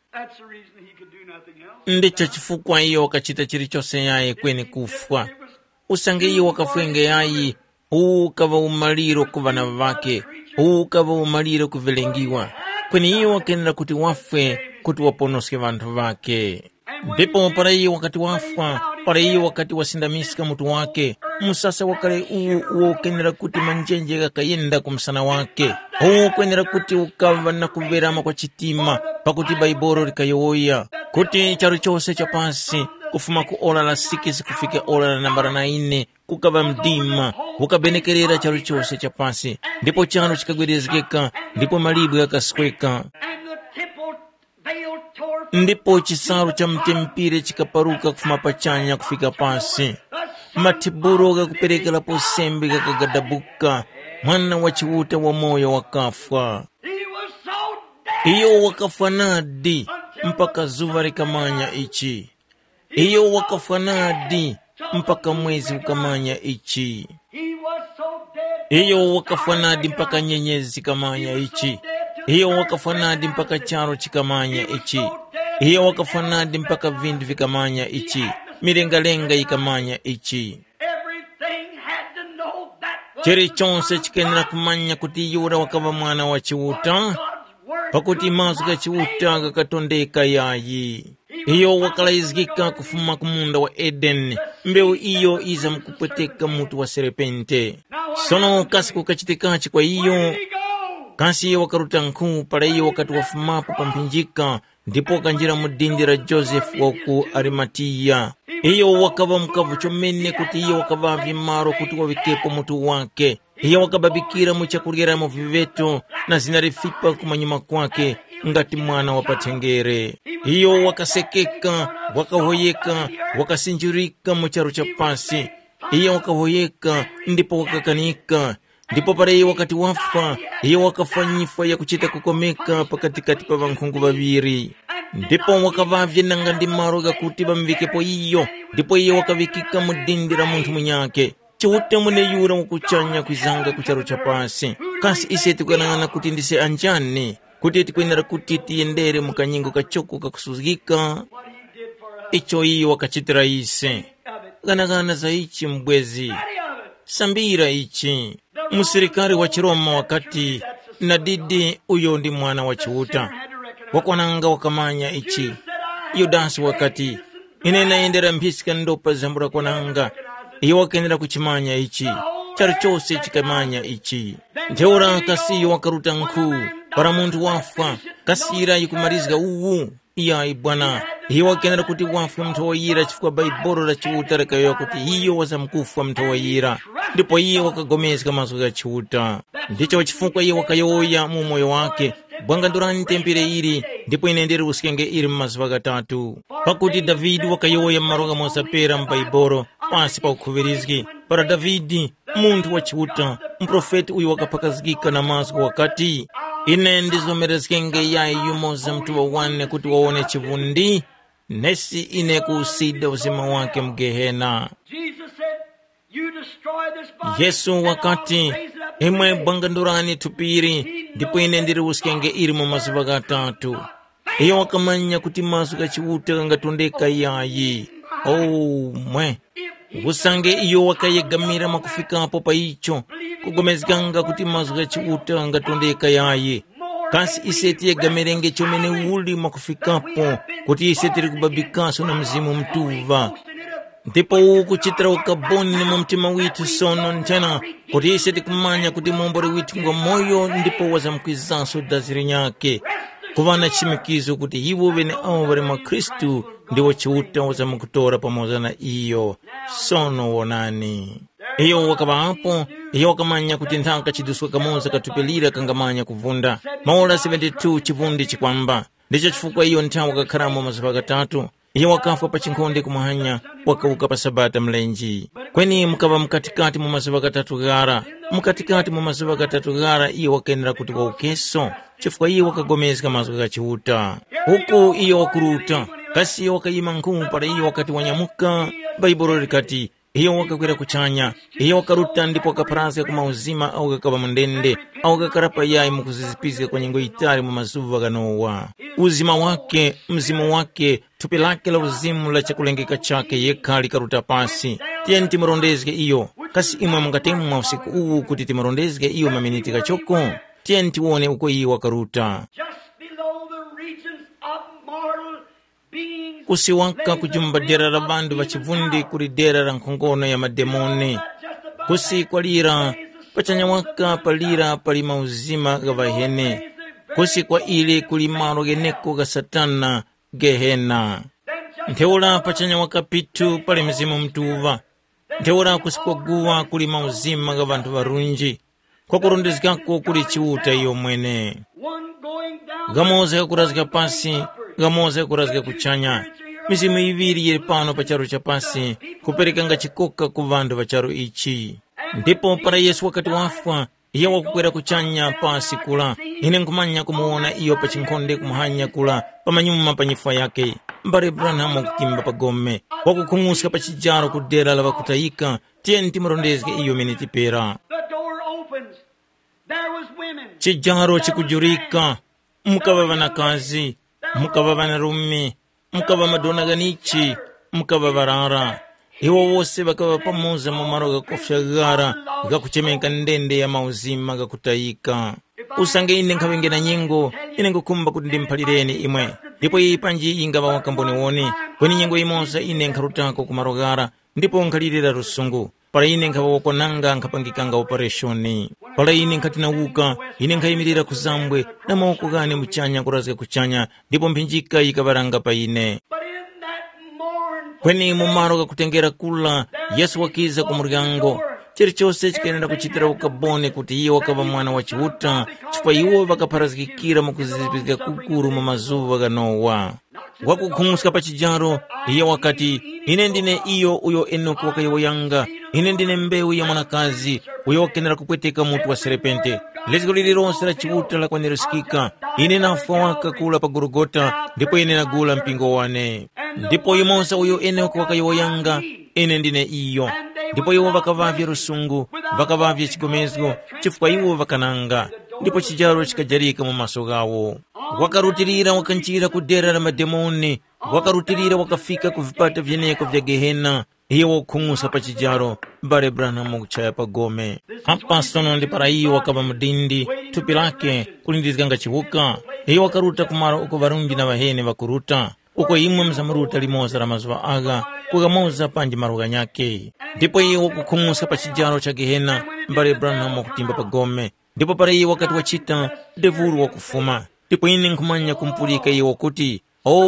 Ndicho chifukwa iyo wakachita chilichose yaye kweni kufwa usange iyo wakafwenge yayi ukava umaliro ku vana vake ukava umaliro kuvilengiwa kweni iyo wakenera kuti wafwe kuti waponoske vanthu vake. Ndipo para iyo wakati wafwa para iyo wakati wasindamisika mutu wake musasa wakale uwo ukenera kuti manjenje kakayenda kumsana wake ukenera kuti ukava na kuverama kwa chitima pakuti Baibolo likayoya kuti charo chose cha pasi kufuma ku ola la 6 kufika ola la nambara 9 kukava mdima ukabenekerera charo chose cha pasi ndipo chano chikagwedezekeka ndipo malibu yakasweka ndipo chisaru cha mtempire chikaparuka kufuma pachanya kufika pasi matiburo gakuperekela posembe gakagadabuka mwana wa chiuta wa moyo wakafwa. Iyo wakafwa nadi mpaka zuva likamanya ichi. Iyo wakafanadi mpaka mwezi ukamanya ichi. Iyo wakafanadi mpaka nyenyezi zikamanya ichi. Iyo wakafanadi mpaka charo chikamanya ichi. Iyo wakafanadi mpaka vindu vikamanya ichi. Milengalenga ikamanya ichi. Chiri chonse chikenera kumanya kuti yura wakava mwana wa chiuta, pakuti mazu ga chiuta gakatondeka yayi. Iyo wakalaizgika kufuma kumunda wa Eden, mbeu iyo iza mkupweteka mutu wa serepente. Sono kasi kukachitikachi kwa iyo, kasi iyo wakaruta nkuu para iyo wakati wafumapo pampinjika, ndipo wakanjira mudindira Joseph waku Arimatia. Iyo wakava mkavu chomene kuti iyo wakava vimaro kuti wavikepo mutu wake. Iyo wakababikira muchakuliera mu viveto na zinarifipa kumanyuma kwake ngati mwana wa patengere. Iyo wakasekeka, wakahoyeka, wakasinjurika mucharo cha pasi. Iyo wakahoyeka, ndipo wakakanika. Ndipo para iyo wakati wafa, iyo wakafanyifa ya kuchita kukomeka pakatikati pa vankhungu vaviri. Ndipo wakavavye nanga ndimaro gakuti bamvikepo iyo. Ndipo iyo wakavikika mudindira muntu munyake. Chiuta mune yura wakuchanya kwizanga kucharo cha pasi. Kasi ise tukanangana kuti ndise anjani. Kuti tikwenera kuti tiyendere mukanyingo kachoko kakusuzgika. Icho iyo wakachitira ise. Ganagana za ichi mbwezi. Sambira ichi. Musirikari wa Chiroma wakati na didi uyo ndi mwana wa chiuta. Wakwananga wakamanya ichi. Yudasi wakati inena endera mpisika ndopa zambura kwananga. Iyo wakenera kuchimanya ichi. Chari chose chikamanya ichi. Nteura kasi wakaruta nkuu. Para muntu wafa. Kasira yukumarizga uwu. Iya ibwana. Iyo wakenera kuti wafa mtowaira chifukwa baiboro la chiuta rekayo kuti iyo waza mkufu wa mtowaira. Ndipo iyo wakagomezga maso ga chiuta. Ndicho chifukwa iyo wakayoya mu moyo wake. Bwanga ndurani tempire iri, ndipo inendere usikenge iri mmazuva gatatu. Pakuti Davidi wakayoya maroga mosapera mbaiboro, pasi pa ukhuvirizgi. Para Davidi, muntu wa chiuta, mprofeti uyu wakapakazgika na maso wakati. Ine ndizomerezgenge yayi yumoza mtu wa wane kuti waone chivundi, nesi ine kuusida uzima wake mgehena. Yesu wakati, imwe bwanga ndurani tupiri, ndipo ine ndiri usikenge iri mu mazuva gatatu. Iyo wakamanya kuti maso gachiuta ngatondeka yayi. Mwe. Usange iyo wakayegamira makufikapo pa icho, kugomezganga kuti maso gachiuta ngatondeka yayi. Kasi iseti yegamirenge chomene uli makufikapo, kuti iseti kubabikaso na mzimu mtuva. Ndipo kuchitira ukaboni mu mtima witu sono ntena, kuti iseti kumanya kuti mombori witu ngwa moyo ndipo wazamkwizaso daziri nyake. Kuvana chimikizo kuti hivo vene awo vari mwa Kristu ndiwo chiuta wazamukutora pamoza na iyo. Sono wonani. Iyo wakava hapo, iyo wakamanya kuti nthanka chiduswa kamoza katupelira kangamanya kuvunda. Maola 72 chivundi chikwamba. Ndicho chifukwa iyo nthawi wakakharamo mazuva gatatu. Iyo wakafa pa chinkhonde kumahanya, wakauka pa sabata mlenji. Kweni mukava mkatikati mu mazuva gatatu gara. Mkatikati mu mazuva gatatu gara iyo wakenera kuti waukeso. Chifukwa iyo wakagomezga mazuva gachiuta. Huku iyo wakuruta. Kasi iyo wakayima nkuu para iyo wakati wanyamuka. Baibolo rikati. Iyo wakakwira kuchanya. Iyo wakaruta ndipo wakaparazga kumauzima au kakaba mundende. Au kakarapa yai mukuzizipizga kwa nyingo itari mu mazuva ganowa. Uzima wake, mzimu wake, tupi lake la uzimu la chakulengeka chake yekali karuta pasi. Tieni timurondezge iyo. Kasi imwe mungatemu mwa usiku uwu kuti timurondezge iyo maminiti kachoko. Tieni tiwone uko iyo wakaruta. Kusiwaka kujumba dera la bandu vachivundi kuri dera la nkongono ya mademoni. Kusi kwa lira, pachanya waka palira palima uzima gavahene. Kusi kwa ile kulimaro geneko ga satana gehena. Nteola pachanya waka pitu pali mzimu mtuva. Nteola kusikwa guwa kulima uzima gavantu varunji. Kwa kurondezgako kuli chiuta iyo mwene. Gamoza kurazga pasi, gamoza kurazga kuchanya. Mizimu iviri yeri pano pacharo cha pasi, kupereka nga chikoka kuvandu vacharo ichi. Ndipo para Yesu wakati wafwa, iye wakukwera kuchanya pasi kula. Ine nkumanya kumuona iyo pa chinkonde kumuhanya kula pamanyuma pa nyifa yake. Mbale Branham wakutimba pa gome wakukhung'uska pa chijaro kudera lava kutayika. Tiye ntimurondezke iyo mene tipera. Chijaro chikujurika, mukava vanakazi, mukava vanarume, mukava madona ganichi, mukava varara. Iwo wose vakava pamoza mumaro gakofyagara gakuchemeka ndende ya mauzima gakutayika. Usange ine nkavengena nyengo ine ngukumba kuti ndimphalireni imwe. Ndipo iyi panji ingava wakambone wone kweni nyengo imoza ine nkharutako kumarogara ndipo nkhalirira rusungu. Para ine nkava wakonanga nkapangikanga operationi. Para ine nkatinauka ine nkhayimirira kuzambwe na mauko gane muchanya kurazga kuchanya ndipo mphinjika ikavaranga pa ine. Kweni mumaro gakutengera kula Yesu wakiza kumuryango. Chirichose chikaenda kuchitira ukabone kuti iye wakava mwana wa chiuta chifukwa iwo vakapharazikira mukuzizipika kukuru mumazuva ganowa. Wakukhung'uska pa chijaro iye wakati, ine ndine iyo uyo Enoki wakayiwoyanga, ine ndine mbewu ya mwanakazi uyo wakenera kupweteka mutu wa serepente. Leziko lililonse la chiuta lakwanirusikika. Ine nafa waka kula pa Golgota ndipo ine nagula mpingo wane. Ndipo imonsa uyo Enoki wakayiwoyanga, ine ndine iyo. Ndipo iwo vakavavya rusungu, vakavavya chigomezgo, chifukwa iwo vakananga. Ndipo chijaro chikajarika mu maso gawo. Wakarutirira wakanchira kudera la mademoni, wakarutirira wakafika kuvipata vyeneko vya Gehena. Iye wakukhung'usa pa chijaro, Mbale Branham kuchaya pa gome. Hapa sono ndi para iyo wakava mdindi, tupi lake kulindizikanga chivuka. Iye wakaruta kumara uko varungi na vahene vakuruta. Uko imwe mzamaruta limoza la mazuva aga, kugamoza panji maruga nyake. Ndipo iye wakukhung'usa pa chijaro cha Gehena, Mbale Branham wakutimba pa gome. Ndipo para iye wakati wachita, devuru wakufuma. Ndipo ine nkumanya kumpulika iye wakuti,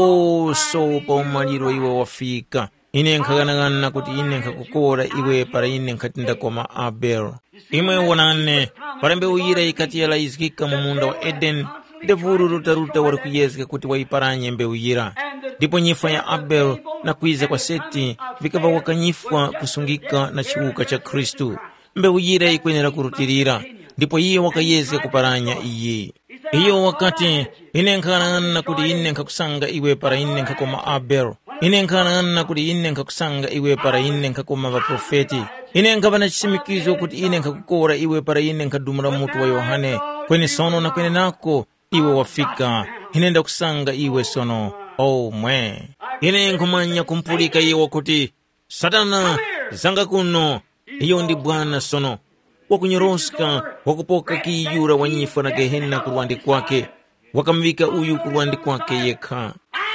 so pa umaliro iwe wafika. Ine nkaganagana kuti ine nkakukora iwe para ine nkatinda koma Abel. Imwe wonane, para mbeu ira ikati yala izikika mumunda wa Eden, devuru ruta wari kuyezika kuti waiparanye mbeu ira. Ndipo nyifa ya Abel na kuiza kwa Seti vikava wakanyifwa kusungika na chiuka cha Kristu. Mbeu ira ikwenera kurutirira, ndipo iye wakayezika kuparanya iye. Iyo wakati ine nkanagana kuti ine nkakusanga iwe para ine nkakoma Abel. Ine nkanagana kuti ine nkakusanga iwe para ine nkakoma vaprofeti. Ine nkava na chisimikizo kuti ine nkakukora iwe para ine nkadumura mutu wa Yohane. Kweni sono na kweni nako iwe wafika. Ine ndakusanga iwe sono. Mwe. Ine nkumanya kumpulika iye wakuti, Satana, zanga kuno. Iyo ndi Bwana sono. Wakunyoroska, wakupoka kiyura wanyifa na Gehena kuruandi kwake. Wakamvika uyu kuruandi kwake yeka.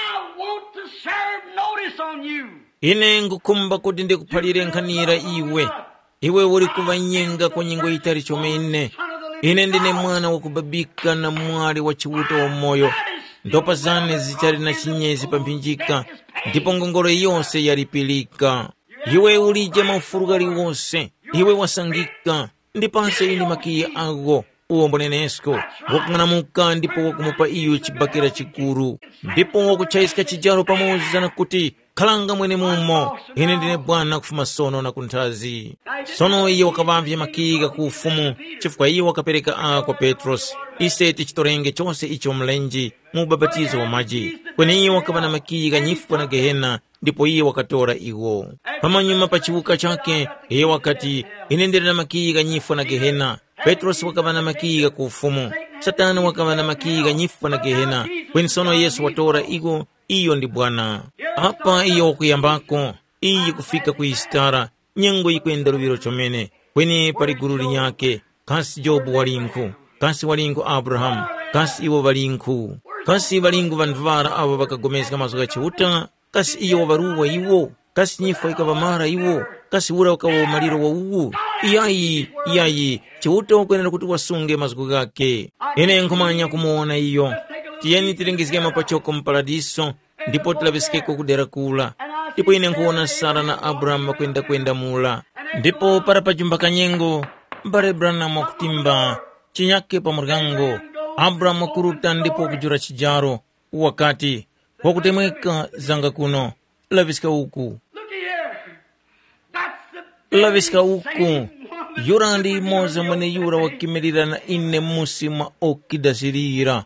Ine ngukumba kuti ndikuphalire nkhanira iwe. Iwe uri kuvanyenga kwa nyingo itari chomene. Ine ndine mwana wakubabika na mwari wa chiuta wa moyo. Ndopa zane zichari na chinyezi pampinjika. Ndipo ngongoro yonse yaripilika. Iwe ulije maufurugari wonse. Iwe wasangika. Ndipase ini makia ago. Uombonenesko. Wakunganamuka ndipo wakumupa iyo chibakira chikuru. Ndipo wakuchaisika chijaro pamoza na kuti, kalanga mwene mumo. Ine ndine Bwana kufuma sono na kuntazi. Sono iyo wakavavya makiga kufumu. Chifukwa iyo wakapereka kwa Petros. Iseti chitorenge chose icho mlenji. Mubabatizo wa maji. Kwenye iyo wakavana makiga nyifwa na Gehena. Ndipo iyo wakatora iwo. Pamanyuma pachivuka chake. Iyo wakati ine ndine na makiga nyifwa na Gehena. Petros wakavana makiga kufumu. Satana wakavana makiga nyifwa na Gehena. Kweni sono Yesu watora igo. Iyo ndi Bwana. Hapa iyo wakuyambako. Iyi kufika kuistara. Nyengo ikwenda ruviro chomene. Kweni parigururi yake. Kasi Jobu walinku. Kasi walinku Abraham. Kasi iwo walinku. Kasi walingu vanvara avo vakagomezika mazuga chiuta. Kasi iyo wavaruwa iwo. Kasi nyifwa ikavamara iwo. Kasi ura wakawa maliro wa uwu. Iyayi. Chiuta wakwenera kuti wasunge mazuga gake. Ine nkumanya kumuona iyo. Tiyeni tilingizike mapachoko mparadiso. Ndipo tilavisikeko kudera kula. Ndipo ine nkuona Sara na Abraham wakwenda mula. Ndipo para pajumba kanyengo. Mbale Branham wakutimba. Chinyake pa murgango. Abraham wakuruta ndipo kujura chijaro. Wakati wakutemweka zanga kuno. Lavisika uku. yura ndi mmodzi mwene yura wakimirira na ine musi mwa okidasirira.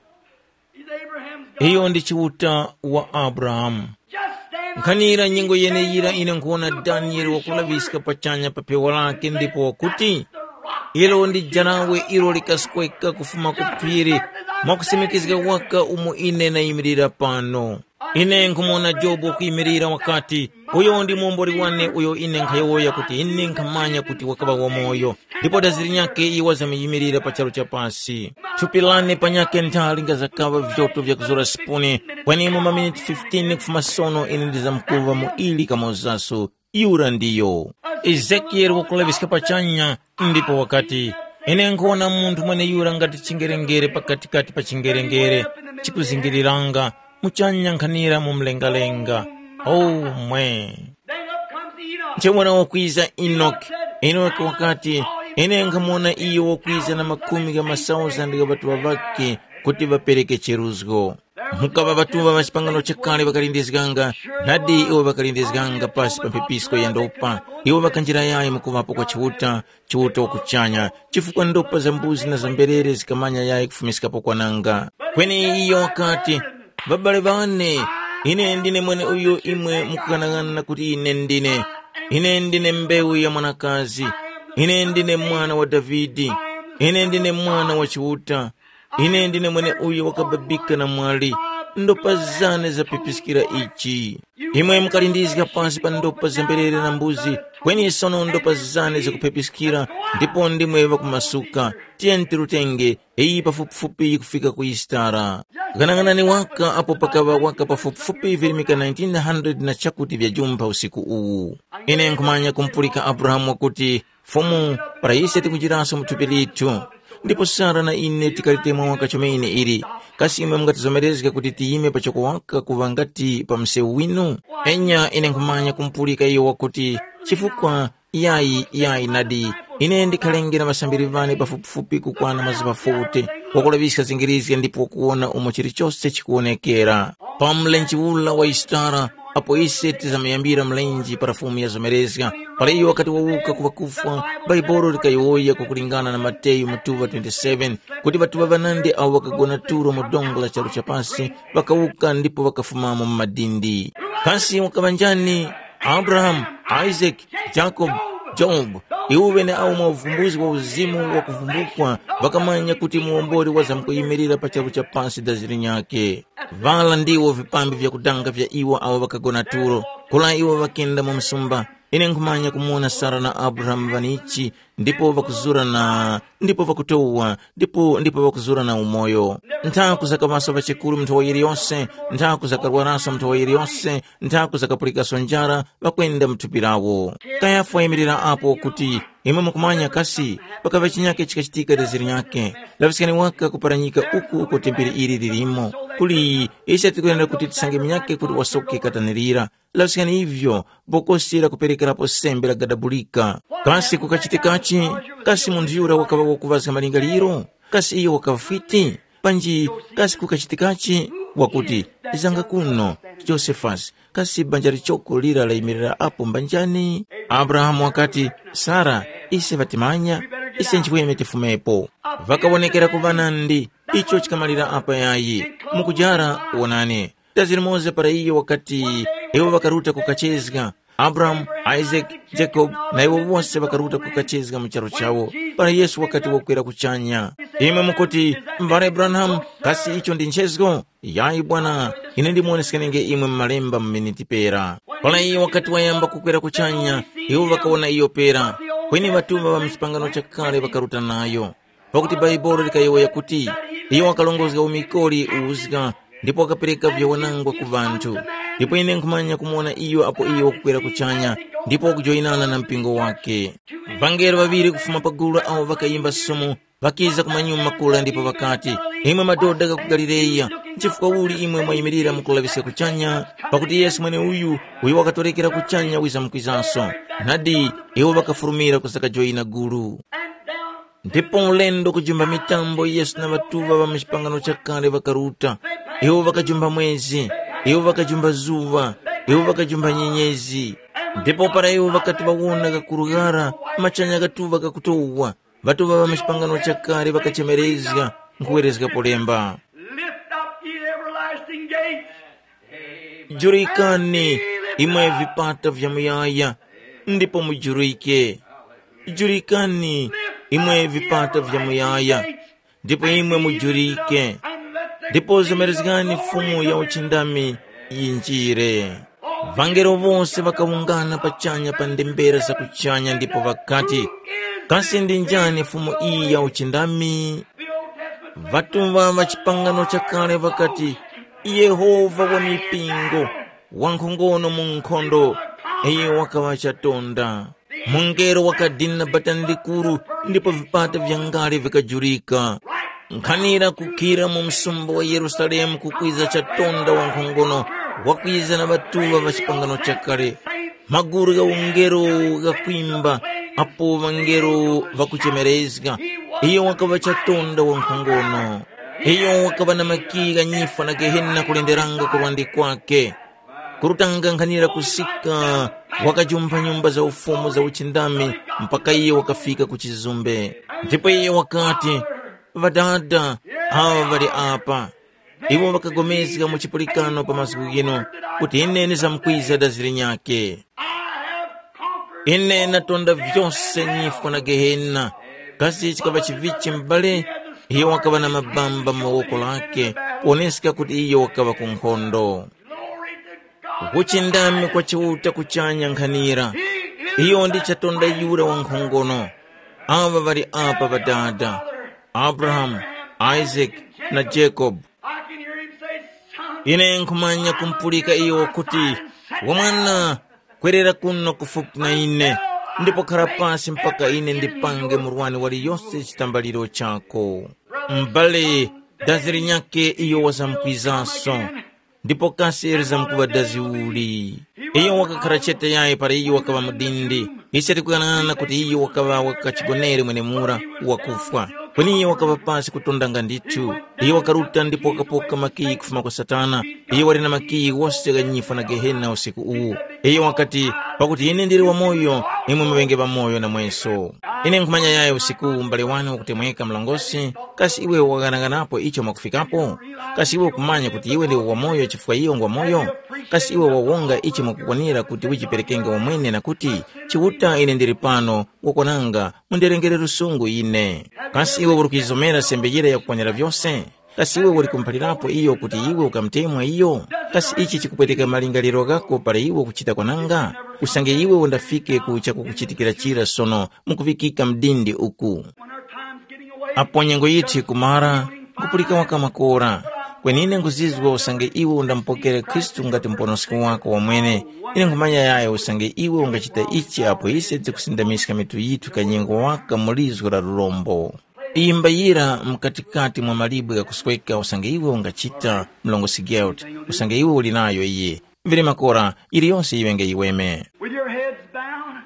Iyo ndi chiuta wa Abrahamu. Nkhanira nyengo yeneyira ine nkuona Danieli wakulavisika pachanya pa pewa lake ndipo wakuti ilo ndi janawe ilo likaskweka kufuma kuphiri mwakusimikizika waka umu ine nayimirira pano. Ine nkumona Jobu kuyimirira wakati uyo ndi muomboli wane uyo ine nkhayoya kuti ine nkhamanya kuti wakaba wa moyo ndipo daziri nyake iwa zamiyimirira pa chalo cha pasi. Thupi lane panyake nthali ngazakava vyoto vya kuzora sipuni kwenimo maminiti 15 kufuma sono ine ndizamkuva mu ili kamozaso yura ndiyo. Ezekiel wakulavisika pachanya ndipo wakati ine nkuona munthu mwene yura ngati chingerengere pakatikati pa chingerengere chikuzingiriranga muchanya nkhanira mu mlengalenga. Mwe nchemwana wakwiza Enoki wakati ine nkamona iyo wakwiza na makumi ga masauzandi ga batuwa vake kuti vapereke cheruzgo. Mukava batuwa vachipangano chakale vakalindizganga nadi iwo vakalindizganga pasi pa mpepisko ya ndopa iwo vakanjira yaye mukuvapo kwa chiuta wakuchanya chifukwa ndopa za mbuzi na za mberere zikamanya yaye kufumisikapo kwa nanga. Kweni iyo wakati babale vane ine ndine mwene uyo imwe mukukanangana kuti ine ndine mbewu ya mwanakazi, ine ndine mwana wa Davidi, ine ndine mwana wa chiuta, ine ndine mwene uyo wakababika na mwali. Ndopa zane za pipisikira ichi imwe mukalindizika pasi pa ndopa za mberere na mbuzi kweni sono ndopa zane za kupepisikira ndipo ndimwe vakumasuka tientirutenge eyi pafupifupi kufika kuistara. Ganang'anani waka apo pakava waka pafupifupi vilimika 1900 na chakuti vya jumpa usiku uwu. Ine nkumanya kumpulika Abrahamu wakuti fomu para ise tikujiraso muthupi litu ndipo Sara na ine tikalitemwa waka chomeine ili kasi imwe mungatizomerezeka kuti tiyime pachoko waka kuva ngati pa msewu winu. Enya ine nkumanya kumpulika iyo wakuti chifukwa yayi nadi ine ndikhalengera masambiri vane pafupifupi kukwana mazipa 40 wakulavisika zingirizika ndipo kuona umo chilichonse chikuonekera pa mlenji ula wa istara apo ise tizamayambira mlenji parafumu ya zomerezika pala iyo wakati wauka kuva kufa baibolo likayoya kukulingana na Mateyu mutuva 27 kuti batuva vanande au wakagona turo mudongo la chalo chapasi wakauka ndipo wakafumamo mmadindi. Kasi wakavanjani Abraham, Isaac, Jacob, Job iwo vene au mauvumbuzi wa uzimu wa kuvumbukwa vakamanya kuti muombori wazamkuyimirira pa chalo cha pasi daziri nyake. Vala ndiwo vipambi vya kudanga vya iwo au vakagona turo kula iwo vakenda mu msumba. Ine nkumanya kumuona Sara na Abraham vanichi ndipo vakuzurana ndipo vakutowa ndipo vakuzurana umoyo. Nthaku zakavaso vachikulu mnthu wayiri yonse nthaku zakarwaraso mnthu wayiri yonse nthaku zakapulikaso njara vakwenda mthupi lawo. Kayafa wayimirira apo kuti imwe mukumanya kasi pakava chinyake chikachitika daziri nyake lavisikani waka kuparanyika uku tembere ili lilimo kuli isi atikwenda kuti tisange minyake kuti wasoke katanirira lavisikani hivyo bokosi la kuperekerapo sembe la gadabulika. Kasi kukachitikachi kasi munthu yura wakava wakuvazika malingaliro kasi iyo wakava fiti panji kasi kukachitikachi wakuti izanga kuno Josephus kasi banja lichoko lira layimirira apo mbanjani. Abrahamu wakati Sara ise vatimanya ise nchikweme tifumepo vakawonekera kuvanandi icho chikamalira apa yayi mukujara wonane daziri moze para iyo wakati iwo vakaruta kukachezga Abraham, Isaac, Jacob na iwo wose vakaruta kukachezga mcharo chawo para Yesu wakati wakwera kuchanya. Imwe mukuti mbara Abraham kasi icho ndi nchezgo yayi bwana ine ndimuonesekanenge imwe mmalemba mminiti pera pala iyo wakati wayamba kukwera kuchanya iwo vakaona iyo pera kweni vatuva va mchipangano chakale vakaruta nayo pakuti baibolo likayoya kuti iyo wakalongozga umikoli uuzga ndipo wakapereka vyawanangwa ku vanthu ndipo ine nkumanya kumuona iyo apo iyo wakukwera kuchanya ndipo wakujoinana na mpingo wake. Vangelo vaviri kufuma pagulu awo vakayimba somo vakiza kumanyuma kula ndipo vakati imwe madoda ga ku Galileya nchifukwa uli imwe mwayimirira mukulavisika kuchanya pakuti Yesu mwene uyu wakatorekera kuchanya wiza mkwizanso nadi iwo vakafurumira kusakajoina gulu. Ndipo ulendo kujumba mitambo Yesu na vatuva va mchipangano chakale vakaruta iwo vakajumba mwezi iwo vakajumba zuva iwo vakajumba nyenyezi ndipo para iwo vakati vaona kakurugara machanya katuva kakutowa vatuva va machipangano chakale vakachemerezga nkuwerezga polemba. Jurikani imwe vipata vya muyaya ndipo mujurike. Jurikani imwe vipata vya muyaya ndipo imwe mujurike, ndipo zomerezgani fumu ya uchindami yinjire. Vangelo vose vakaungana pachanya pa ndembera za kuchanya ndipo vakati, kasi ndi njani fumu iyi ya uchindami? Vatumva vachipangano chakale vakati, Yehova wa mipingo wankhongono munkhondo iye wakava chatonda. Mungero wakadina batandikuru ndipo vipata vyangale vikajurika. Nkhanira kukira mu msumba wa Yerusalemu kukwiza chatonda wankhongono wakwiza na batuva vachipangano chakale. Maguru ga ungero gakwimba apo vangero vakuchemerezga iyo wakava chatonda wankhongono. Iyo wakava na makiga nyifa na Gehenna kulenderanga kurwandi kwake. Kurutanga nkhanira kusika wakajumpa nyumba za ufumu za uchindami mpaka iyo wakafika kuchizumbe. Ndipo iyo wakati vadada hawa vali apa iwo vakagomezga muchipulikano pa masiku gino kuti ine nizamkwiza daziri nyake. Ine natonda vyose nyifa na Gehenna. Kasi chikava chivichi mbale iyo wakava na mabamba mawoko lake kuoneska kuti iyo wakava kunkhondo. Kuchindami kwa chiuta kuchanya nkhanira iyo ndi chatonda yura wankhongono. Ava vari apa vadada Abraham, Isaac na Jacob. Ine nkumanya kumpulika iyo kuti wamwana kwerera kuno kufupi na ine ndipo kharapasi mpaka ine ndipange murwani wali yose chitambaliro chako. Mbale daziri nyake iyo wazamkwizaso ndipo kasi erizamkuva dazi uli. Iyo wakakhala chete yaye para iyo wakava mudindi isati kukanana kuti iyo wakava wakachigonere mwene mura wakufwa. Kwani iyo wakava pasi kutondanga nditu. Iyo wakaruta ndipo wakapoka makiyi kufuma kwa Satana. Iyo wali na makiyi wose ganyifa na Gehenna usiku uwu. Iyo wakati pakuti ine ndiri wa moyo imwe mwenge wa moyo na mweso. Ine nkumanya yaye usiku mbale wani wakutemweka mlongosi. Kasi iwe waganaganapo icho makufikapo. Kasi iwe kumanya kuti iwe ndi wa moyo chifukwa iyo ngwa moyo. Kasi iwe wawonga ichi makukwanira kuti wichiperekenge wa mwene na kuti chiuta ine ndiri pano wakonanga mundirengere rusungu ine. Kasi iwe urukizomera sembejira ya kukwanyira vyose. Kasi iwe urikumpalirapo iyo kuti iwe ukamtemwa iyo. Kasi ichi chikupweteka malingaliro gako para iwe kuchita kwananga. Usange iwe undafike kucha kukuchitikira chira sono mukuvikika mdindi uku. Apo nyengo yiti kumara kupulika wakamakora. Kwenine nguzizwa usange iwe undampokere Kristu ngati mponosi wako wa mwene. Ine nkumanya yaye usange iwe ungachita ichi apo isetse kusindamishika mitu yitu kanyengo waka mulizwa la lulombo. Imbayira mkatikati mwa malibu ya kusweka usange iwe ungachita mlongo sigeut. Usange iwe ulinayo iye. Vile makora ili yonse iwe nge iweme. With your heads bowed,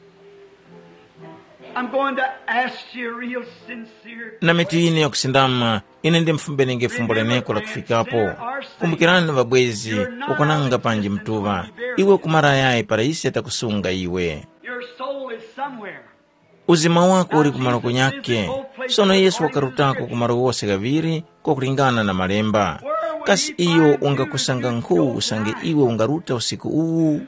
I'm going to ask you real sincere. Na mitu ine ya kusindama ine ndi mfumbe nenge fumbole neko la kufikapo. Kumbukirani na wabwezi wakonanga panji mtuva. Iwe kumara yae para isi atakusunga iwe. Your soul is somewhere. Uzima wako uri kumaroko nyake. Sono Yesu wakarutako kumaroko wose gaviri kwa kulingana na malemba. Kasi iyo unga kusanga nkuu usange iwe ungaruta usiku uu.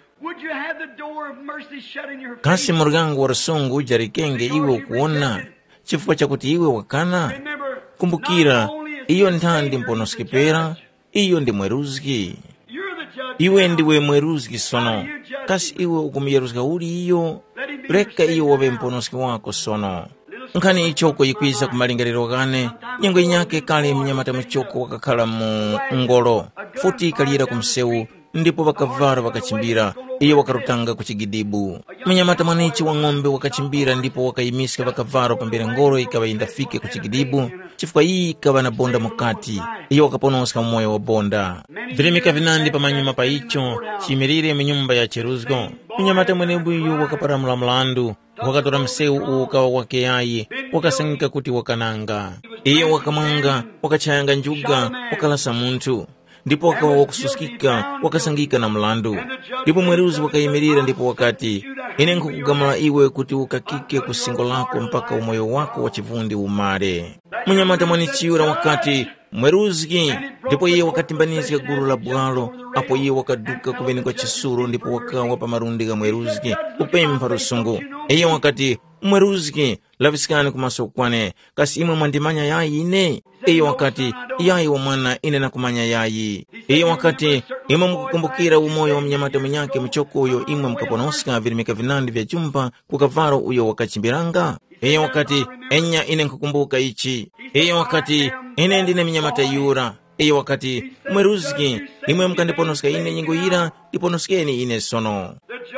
Kasi murgangu wa rasungu ujarikenge iwe ukuona chifukwa chakuti iwe wakana. Kumbukira iyo ntandi mponoskipera iyo ndi mweruzgi. Iwe ndiwe mweruzgi sono. Kasi iwe ukumiyeruzga uli iyo reka iyo wabe mponoski wako sono. Nkani ichoko yikwiza kumalingaliro gane nyengo inyake kale mnyamata mchoko wakakhala mu ngolo futi kalira kumseu ndipo wakavara wakachimbira iyo wakarutanga kuchigidibu. Mnyamata mwanichi wa ng'ombe wakachimbira ndipo wakayimiska wakavara pambere ngolo ikawa indafike kuchigidibu chifukwa iyi ikawa na bonda mukati iyo wakaponoska moyo wa bonda. Virimika vinandi pa manyuma pa icho chimirire mnyumba ya cheruzgo. Mnyamata mwenebu yu wakaparamula mlandu wakatora mseu ukawa wake yayi wakasangika kuti wakananga. Iyo wakamanga wakachayanga njuga wakalasa muntu ndipo wakawa wakususikika wakasangika na mlandu. Ndipo mweruzi wakayimirira ndipo wakati, ine nkukugamula iwe kuti ukakike kusingo lako mpaka umoyo wako wa chivundi umare. Munyamata mwanichiyura wakati mweruzi, ndipo iye wakatimbanizika gulu la bwalo. Apo iye wakaduka kuveni kwa chisuru, ndipo wakawa pa marundi ga mweruzi kupempha rusungu. Iye wakati mweruzi, lavisikani kumaso kwane, kasi imwe mwandimanya yayi ine. Iye wakati yayi wa mwana ine nakumanya yayi. Iye wakati imwe mukukumbukira umoyo wa mnyamata mwenyake mchoko uyo imwe mkaponosika virimika vinandi vya chumba kukavaro uyo wakachimbiranga. Iye wakati enya ine nkukumbuka ichi. Iye wakati ine ndine mnyamata yura. Iye wakati mweruzi, imwe mkandiponosika ine nyingoyira iponosikeni ine sono.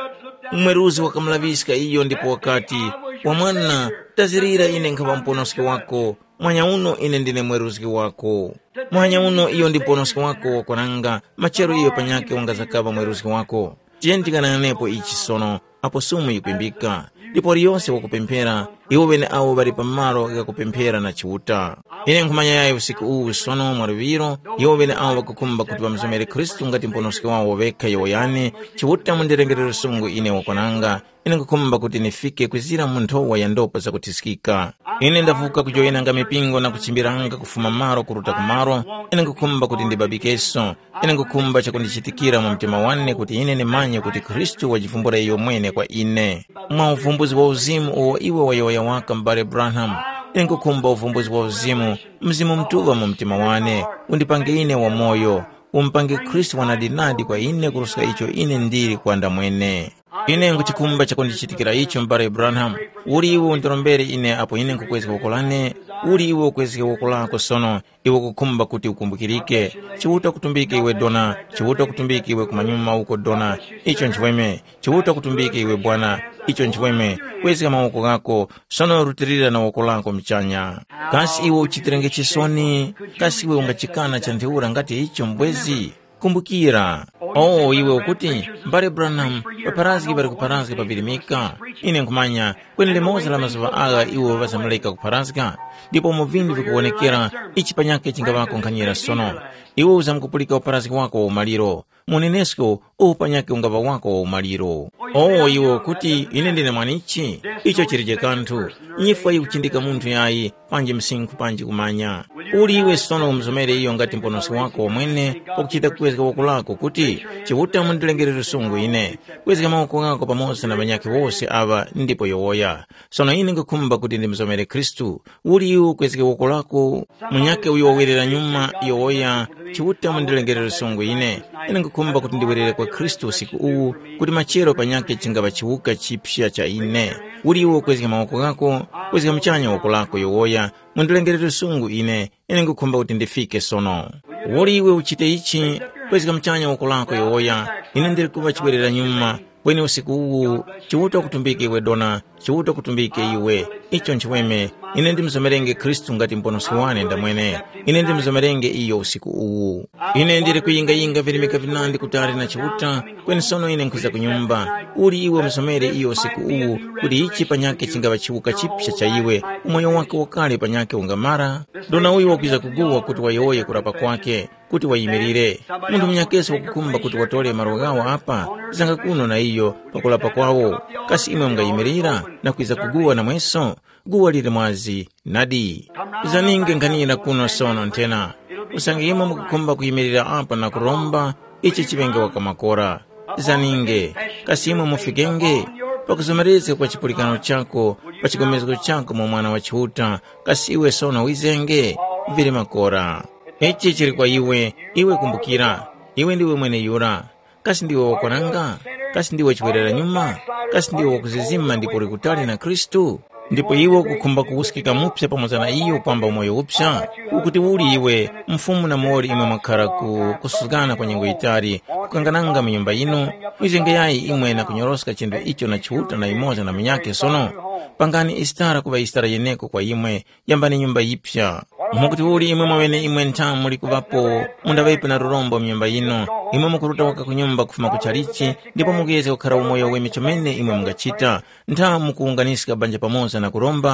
Mweruzi wakamlavisika iyo ndipo wakati wa mwana tazirira ine nkava mponosiki wako. Mwanya uno ine ndine mweruzi wako. Mwanya uno iyo ndi mponosiki wako wakwananga machero iyo panyake wangazakava mweruzi wako. Tiyentikana nepo ichi sono apo sumu ikuimbika. Ndipo riyonse wakupempera iwo bene awo bari pamalo yakupempera na chiuta. Ine nkumanya yayi usiku uwu sono mwaruviro iwo bene awo wakukumba kuti wamzomere Kristu ngati mponosiki wawo weka yoyane chiuta mundirengerero sungu ine wakwananga. Ine nkukumba kuti nifike kwizira munthowa ya ndopa za kutisikika. Ine ndavuka kujoyenanga mipingo na kuchimbiranga kufuma maro kuruta kumaro. Ine nkukumba kuti ndibabikeso. Ine nkukumba chakundichitikira mu mtima wane kuti ine nimanye kuti Kristu wajivumbura iyo mwene kwa ine. Mwa uvumbuzi wa uzimu uwo iwe wayoya waka mbale Branham. Ine nkukumba uvumbuzi wa uzimu mzimu mtuva mu mtima wane. Undipange ine wa moyo. Umpange Kristu wanadinadi kwa ine kuruska icho ine ndiri kwa ndamwene. Ine nkuchikumba chakundichitikira icho mbale Branham. Uri iwe undirombere ine apo ine nkukwezeka wakolane. Uri iwe ukwezeka wakolako sono. Iwe kukumba kuti ukumbukirike. Chiwuta kutumbike iwe dona. Chiwuta kutumbike iwe kumanyuma uko dona. Icho nchiweme. Chiwuta kutumbike iwe bwana. Icho nchiweme. Kwezeka mawoko gako. Sono rutirira na wakolako mchanya. Kasi iwe uchitirenge chisoni. Kasi iwe ungachikana chantiura ngati icho mbwezi. Kumbukira. Iwe ukuti mbale Branham paparaziki bari kuparazika pavirimika. Ine nkumanya kweni limoza la mazuva aga iwe vasamuleka kuparazika. Ndipo muvindi vikuonekera ichi panyake chingavako nkanyira sono. Iwe uzamkupulika uparaziki wako wa umaliro. Munenesko panyake ungava wako wa umaliro. Iwe ukuti ine ndine mwanichi. Icho chirije kantu. Nyifwa iwe kuchindika muntu yayi panji msinku panji kumanya. Uli iwe sono umzomere iyo ngati mponosi wako wa mwene pakuchita kuwezeka wakulako kuti chiwuta mundilengerero sungu ine. Kuwezeka mawoko gako pamosa na banyake wose ava ndipo yowoya. Sono ine nkukumba kuti ndimzomere Kristu. Uli iwe kuwezeka wakulako munyake uyo wawirira nyuma yowoya chiwuta mundilengerero sungu ine. Ine nkukumba kuti ndiwirire kwa Kristu usiku uwu kuti machero panyake chingava chiwuka chipsha cha ine. Uli iwe kuwezeka mawoko gako kuwezeka mchanya wakulako yowoya mundilengerero sungu ine. Ine nkukumba kuti ndifike sono. Uli iwe uchite ichi kuwezeka mchanya wakulako yowoya ine ndiri kuva chiwerera nyuma. Kweni usiku uwu chiwuta kutumbike iwe dona. Chiwuta kutumbike iwe. Icho nchiweme. Ine ndimzomerenge Kristu ngati mponosi wane ndamwene. Ine ndimzomerenge iyo usiku uwu. Ine ndiri kuyinga virimika vinandi kutari na chiwuta. Kweni sono ine nkuza kunyumba. Uli iwe mzomere iyo usiku uwu kuti ichi panyake chingava chiwuka chipsha cha iwe. Umoyo wake wakale panyake ungamara. Dona uyu wakuiza kuguwa kuti wayoye kurapa kwake. Kuti wayimirire. Mundu mnyakeso wakukumba kuti watole marogawa apa. Zanga kuno na iyo pakulapa kwawo. Kasi imwe mgayimirira na kuiza kuguwa na mweso. Guwa lile mwazi nadi. Zaninge nkanira kuno sono ntena. Usange imwe mkukumba kuyimirira apa na kuromba. Ichi chivenge wakamakora. Zaninge. Kasi imwe mufikenge. Pakuzomereze kwa chipulikano chako. Pachigomezeko chako mwana wa chihuta. Kasi iwe sono wizenge. Vile makora. Echi chiri kwa iwe kumbukira. Iwe ndiwe mwene yura. Kasi ndiwe wakonanga. Kasi ndiwe chiwerera nyuma. Kasi ndiwe wakuzizima ndipo likutali na Kristu. Ndipo iwe kukumba kuhusikika mupya pamoja na iyo kwamba umoyo upya. Ukuti uli iwe mfumu na mori imwe makara kusugana kwa nyengo itari. Kukangananga mnyumba ino. Mwizenge yayi imwe na kunyoroska chindu icho na chihuta na imoja na minyake sono. Pangani istara kuba istara yeneko kwa imwe. Yambani nyumba ipya. Mukuti uli imwe mwene imwe ntamu muli kubapo. Munda vaipu na rurombo mnyumba ino. Imwe mukuruta waka kunyumba kufuma kucharichi. Ndipo mugeze ukara umoyo we michomene imwe mungachita. Ntamu kuunganisika banja pamoza na kuromba.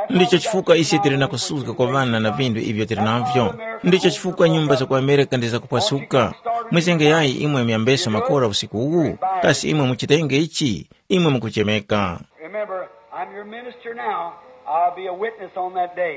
Ndicho chifukwa isi tili na kusuka kwa vana na vindu ivyo tili navyo. Ndicho chifukwa nyumba za ku Amerika ndiza kupasuka. Mwizenge yayi imwe myambeso makora usiku huu. Kasi imwe muchitenge ichi, imwe mkuchemeka. Remember, I'm your minister now. I'll be a witness on that day.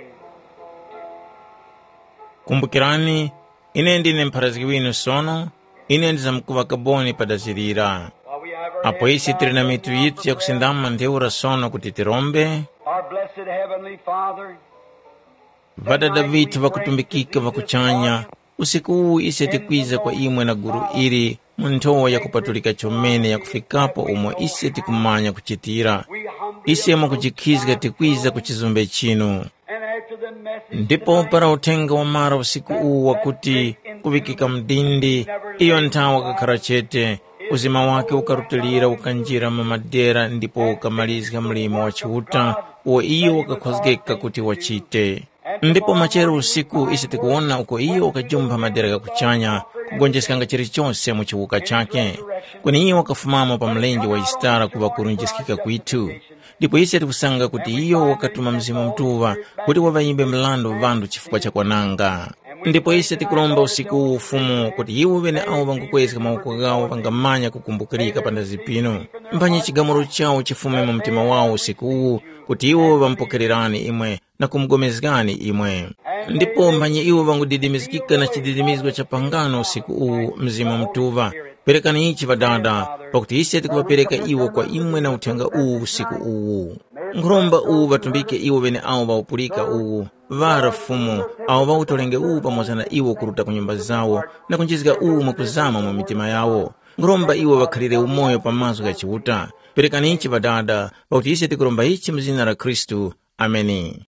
Kumbukirani, ine ndine mpharaziki winu sono, ine ndiza mkuva kaboni padazirira. Apo isi tili na mitu yitu ya kusindama ndeura sono kuti tirombe. Our blessed Heavenly Father, Vadada vitu vakutumbikika vakuchanya, usiku huu ise tikwiza kwa imwe na guru iri, muntowa ya kupatulika chomene ya kufikapo umwe ise tikumanya kuchitira. Ise ya mukujikizga tikwiza kuchizumbe chinu. Ndipo para utenga wa mara usiku huu wakuti kuvikika mdindi, iyo ntawa kakarachete, uzima wake ukarutilira ukanjira mamadera ndipo ukamalizika mlima wa chihuta, uwa iyo wakakozgeka kuti wachite. Ndipo machero usiku isi tikuona uko iyo wakajumba madera kakuchanya, kugonjeskanga chiri chonse muchiwuka chake. Kweni iyo wakafumama pa mlenji wa istara kuwa kurunjiskika kwitu. Ndipo isi tikusanga kuti iyo wakatuma mzimu mtuva, kuti wavayimbe mlando vandu chifukwa cha kwananga. Ndipo isi tikulomba usiku ufumu kuti iwo vene awo vangukwezeka mauko gawo vangamanya kukumbukirika panda zipino. Mpanye chigamuro chawo chifume mu mtima wawo usiku huu, kuti iwo vampokererani imwe na kumgomezgani imwe. Ndipo mpanye iwo vangudidimizikika na chididimizgo cha pangano usiku huu mzimu mtuva. Perekani ichi vadada, pakuti isi tikuvapereka iwo kwa imwe na utenga uu usiku uu. Nkuromba uu vatumbike iwo vene awo vaupulika uu, vara fumu, awo vautolenge uu pamoza na iwo kuruta kunyumba zawo, na kunjizika uu mukuzama mu mitima yawo. Nkuromba iwo vakhalire umoyo pamaso ka chihuta. Perekani ichi vadada, pakuti isi tikuromba ichi mzina la Kristu. Ameni.